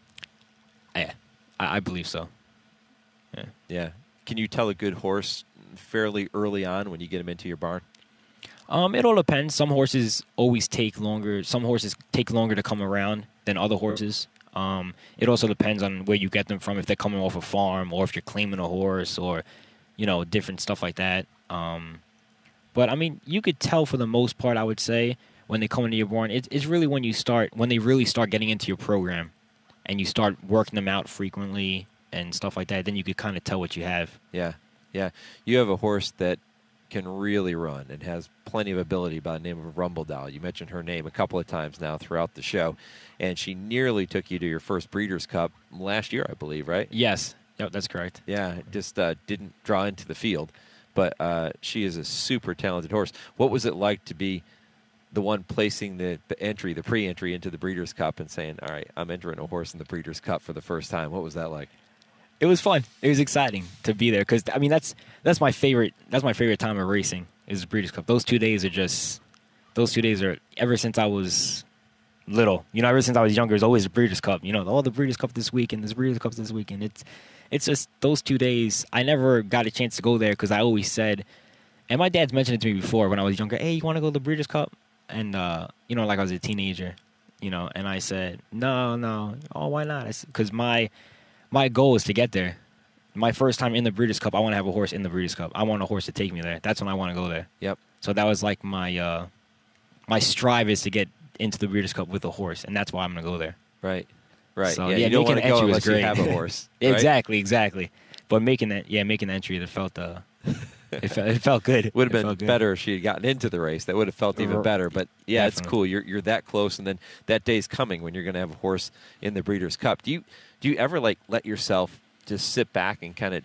Yeah, I, I believe so. Yeah. Yeah. Can you tell a good horse fairly early on when you get them into your barn? Um, it all depends. Some horses always take longer. Some horses take longer to come around than other horses. Um, it also depends on where you get them from, if they're coming off a farm or if you're claiming a horse or, you know, different stuff like that. Um, but, I mean, you could tell for the most part, I would say, when they come into your barn. It, it's really when you start, when they really start getting into your program and you start working them out frequently and stuff like that, then you could kind of tell what you have. Yeah, yeah. You have a horse that can really run and has plenty of ability by the name of Rumble Doll. You mentioned her name a couple of times now throughout the show, and she nearly took you to your first Breeders' Cup last year, I believe, right? Yes, yep, that's correct. Yeah, just uh, didn't draw into the field, but uh, she is a super talented horse. What was it like to be the one placing the, the entry, the pre-entry into the Breeders' Cup and saying, all right, I'm entering a horse in the Breeders' Cup for the first time? What was that like? It was fun. It was exciting to be there because I mean that's that's my favorite. That's my favorite time of racing is the Breeders' Cup. Those two days are just. Those two days are ever since I was little. You know, ever since I was younger, it's always the Breeders' Cup. You know, oh, the Breeders' Cup this week and this Breeders' Cup this weekend. It's it's just those two days. I never got a chance to go there because I always said, and my dad's mentioned it to me before when I was younger. Hey, you want to go to the Breeders' Cup? And uh, you know, like I was a teenager, you know, and I said, no, no, oh, why not? Because my My goal is to get there. My first time in the Breeders' Cup, I want to have a horse in the Breeders' Cup. I want a horse to take me there. That's when I want to go there. Yep. So that was like my uh, my strive is to get into the Breeders' Cup with a horse, and that's why I'm going to go there. Right. Right. So, yeah, yeah, you don't making want to an go entry unless was great. you have a horse. Right? Exactly, exactly. But making that, yeah, making the entry, it felt, uh, it felt, it felt good. Would have it been better if she had gotten into the race. That would have felt even better. But yeah, Definitely. It's cool. You're you're that close, and then that day's coming when you're going to have a horse in the Breeders' Cup. Do you do you ever like let yourself just sit back and kind of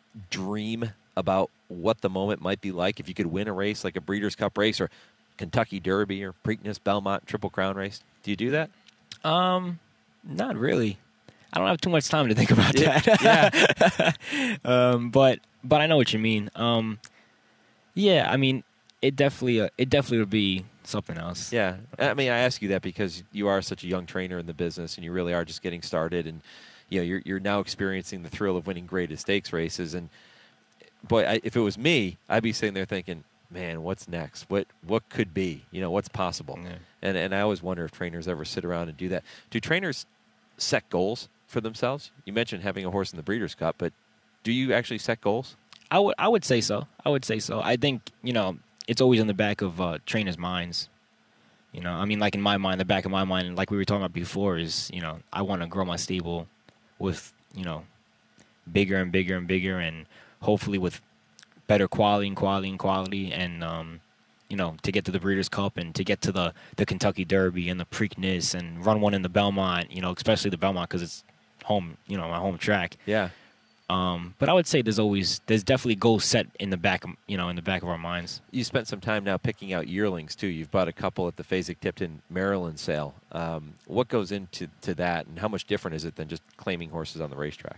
dream about what the moment might be like if you could win a race like a Breeders' Cup race or Kentucky Derby or Preakness, Belmont, Triple Crown race? Do you do that? Um, not really. I don't have too much time to think about yeah, that. Yeah. um, but but I know what you mean. Um, yeah, I mean, it definitely uh, it definitely would be something else. Yeah, I mean, I ask you that because you are such a young trainer in the business, and you really are just getting started, and you know, you're you're now experiencing the thrill of winning graded stakes races. And boy, I, if it was me, I'd be sitting there thinking, man, what's next? What what could be? You know, what's possible? Yeah. And and I always wonder if trainers ever sit around and do that. Do trainers set goals for themselves? You mentioned having a horse in the Breeders' Cup, but do you actually set goals? I would I would say so. I would say so. I think, you know, it's always in the back of uh, trainers' minds. You know, I mean, like in my mind, the back of my mind, like we were talking about before, is, you know, I want to grow my stable with, you know, bigger and bigger and bigger, and hopefully with better quality and quality and quality, and, um, you know, to get to the Breeders' Cup and to get to the, the Kentucky Derby and the Preakness and run one in the Belmont, you know, especially the Belmont because it's home, you know, my home track. Yeah. Um, but I would say there's always, there's definitely goals set in the back, of, you know, in the back of our minds. You spent some time now picking out yearlings too. You've bought a couple at the Fasig-Tipton Maryland sale. Um, what goes into to that, and how much different is it than just claiming horses on the racetrack?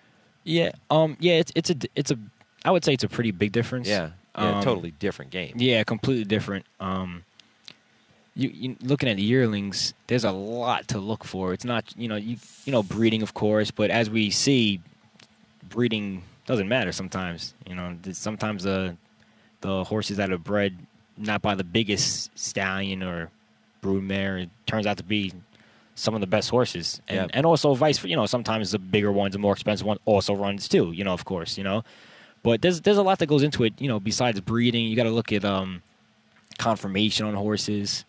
Yeah, um, yeah, it's it's a it's a, I would say it's a pretty big difference. Yeah, yeah, um, totally different game. Yeah, completely different. Um, you, you looking at the yearlings, there's a lot to look for. It's not, you know, you you know, breeding of course, but as we see, breeding doesn't matter sometimes. You know, sometimes the the horses that are bred not by the biggest stallion or broodmare, it turns out to be some of the best horses. And Yep. and also vice, you know, sometimes the bigger ones, the more expensive one also runs too, you know, of course, you know. But there's there's a lot that goes into it, you know, besides breeding. You got to look at um, conformation on horses.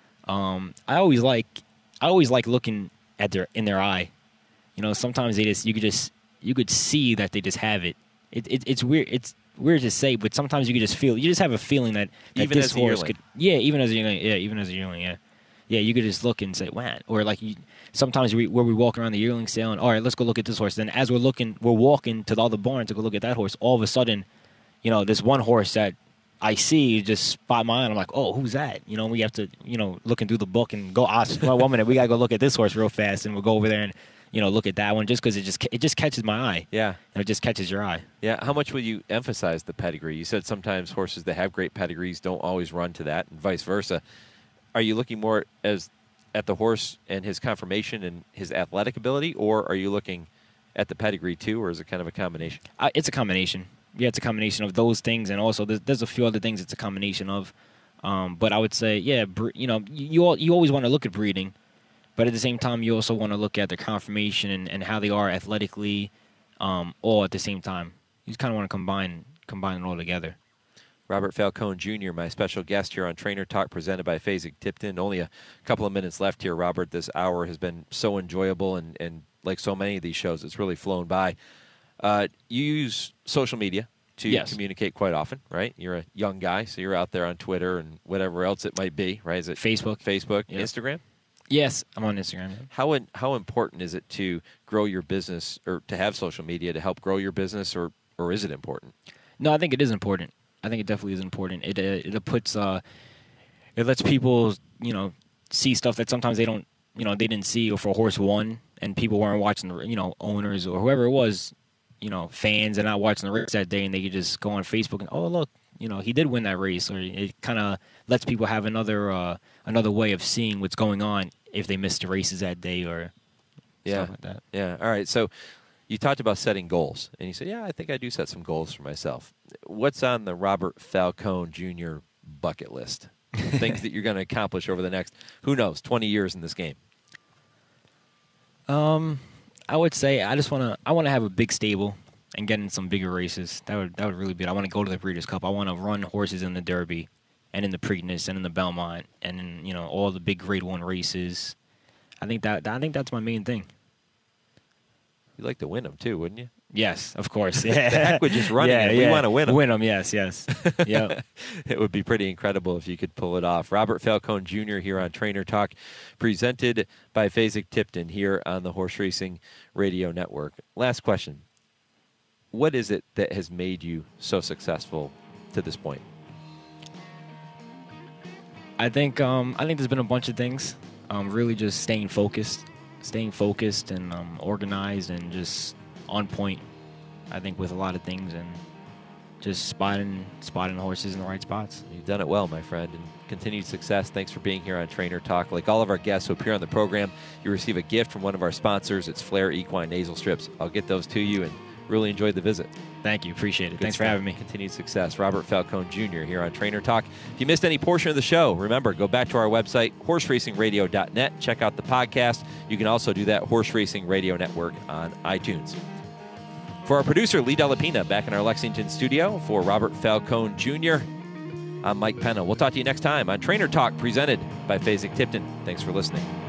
Um, I always like I always like looking at their in their eye. You know, sometimes they just you could just you could see that they just have it. It, it it's weird. It's weird to say, but sometimes you could just feel. You just have a feeling that, that Even this as a horse yearling. could. Yeah, even as a yearling. Yeah, even as a yearling. Yeah, yeah. You could just look and say, "Wow!" Or like you, sometimes we where we walk around the yearling sale and all right, let's go look at this horse. Then as we're looking, we're walking to the other barn to go look at that horse. All of a sudden, you know, this one horse that I see just spot my eye. And I'm like, oh, who's that? You know, we have to, you know, looking through the book and go. Ah, well, one minute, we gotta go look at this horse real fast, and we'll go over there and, you know, look at that one just because it just it just catches my eye. Yeah, and it just catches your eye. Yeah. How much will you emphasize the pedigree? You said sometimes horses that have great pedigrees don't always run to that, and vice versa. Are you looking more as at the horse and his conformation and his athletic ability, or are you looking at the pedigree too, or is it kind of a combination? Uh, it's a combination. Yeah, it's a combination of those things, and also there's, there's a few other things it's a combination of. Um, but I would say, yeah, bre- you know, you you, all, you always want to look at breeding, but at the same time, you also want to look at their conformation and, and how they are athletically, um, all at the same time. You just kind of want to combine combine it all together. Robert Falcone Junior, my special guest here on Trainer Talk, presented by Fasig-Tipton. Only a couple of minutes left here, Robert. This hour has been so enjoyable, and, and like so many of these shows, it's really flown by. Uh, you use social media to Yes. communicate quite often, right? You're a young guy, so you're out there on Twitter and whatever else it might be, right? Is it Facebook? Facebook, Yep. Instagram? Yes, I'm on Instagram. Yeah. How in, how important is it to grow your business, or to have social media to help grow your business, or or is it important? No, I think it is important. I think it definitely is important. It uh, it puts uh, it lets people, you know, see stuff that sometimes they don't, you know, they didn't see, or for horse one, and people weren't watching the, you know, owners or whoever it was, you know, fans are not watching the race that day, and they could just go on Facebook and, oh, look, you know, he did win that race, or it kind of lets people have another uh, another way of seeing what's going on if they missed the races that day or Yeah. stuff like that. Yeah. All right. So you talked about setting goals, and you said, yeah, I think I do set some goals for myself. What's on the Robert Falcone Junior bucket list? Things that you're going to accomplish over the next, who knows, twenty years in this game? Um, I would say I just want to I want to have a big stable and get in some bigger races. That would that would really be it. I want to go to the Breeders' Cup. I want to run horses in the Derby and in the Preakness and in the Belmont and in, you know, all the big Grade One races. I think that I think that's my main thing. You'd like to win them too, wouldn't you? Yes, of course. The heck with just running yeah, it. We yeah. want to win them. Win them, yes, yes. Yeah. It would be pretty incredible if you could pull it off. Robert Falcone Junior here on Trainer Talk, presented by Fasig-Tipton here on the Horse Racing Radio Network. Last question. What is it that has made you so successful to this point? I think um, I think there's been a bunch of things. Um, really just staying focused, staying focused and um, organized and just on point, I think, with a lot of things, and just spotting spotting horses in the right spots. You've done it well, my friend, and continued success. Thanks for being here on Trainer Talk. Like all of our guests who appear on the program, you receive a gift from one of our sponsors. It's Flair Equine Nasal Strips. I'll get those to you, and Really enjoyed the visit. Thank you. Appreciate it. Good Thanks stuff. for having me. Continued success. Robert Falcone Junior here on Trainer Talk. If you missed any portion of the show, remember, go back to our website, horse racing radio dot net. Check out the podcast. You can also do that Horse Racing Radio Network on iTunes. For our producer, Lee Delapina, back in our Lexington studio. For Robert Falcone Junior, I'm Mike Penna. We'll talk to you next time on Trainer Talk, presented by Fasig Tipton. Thanks for listening.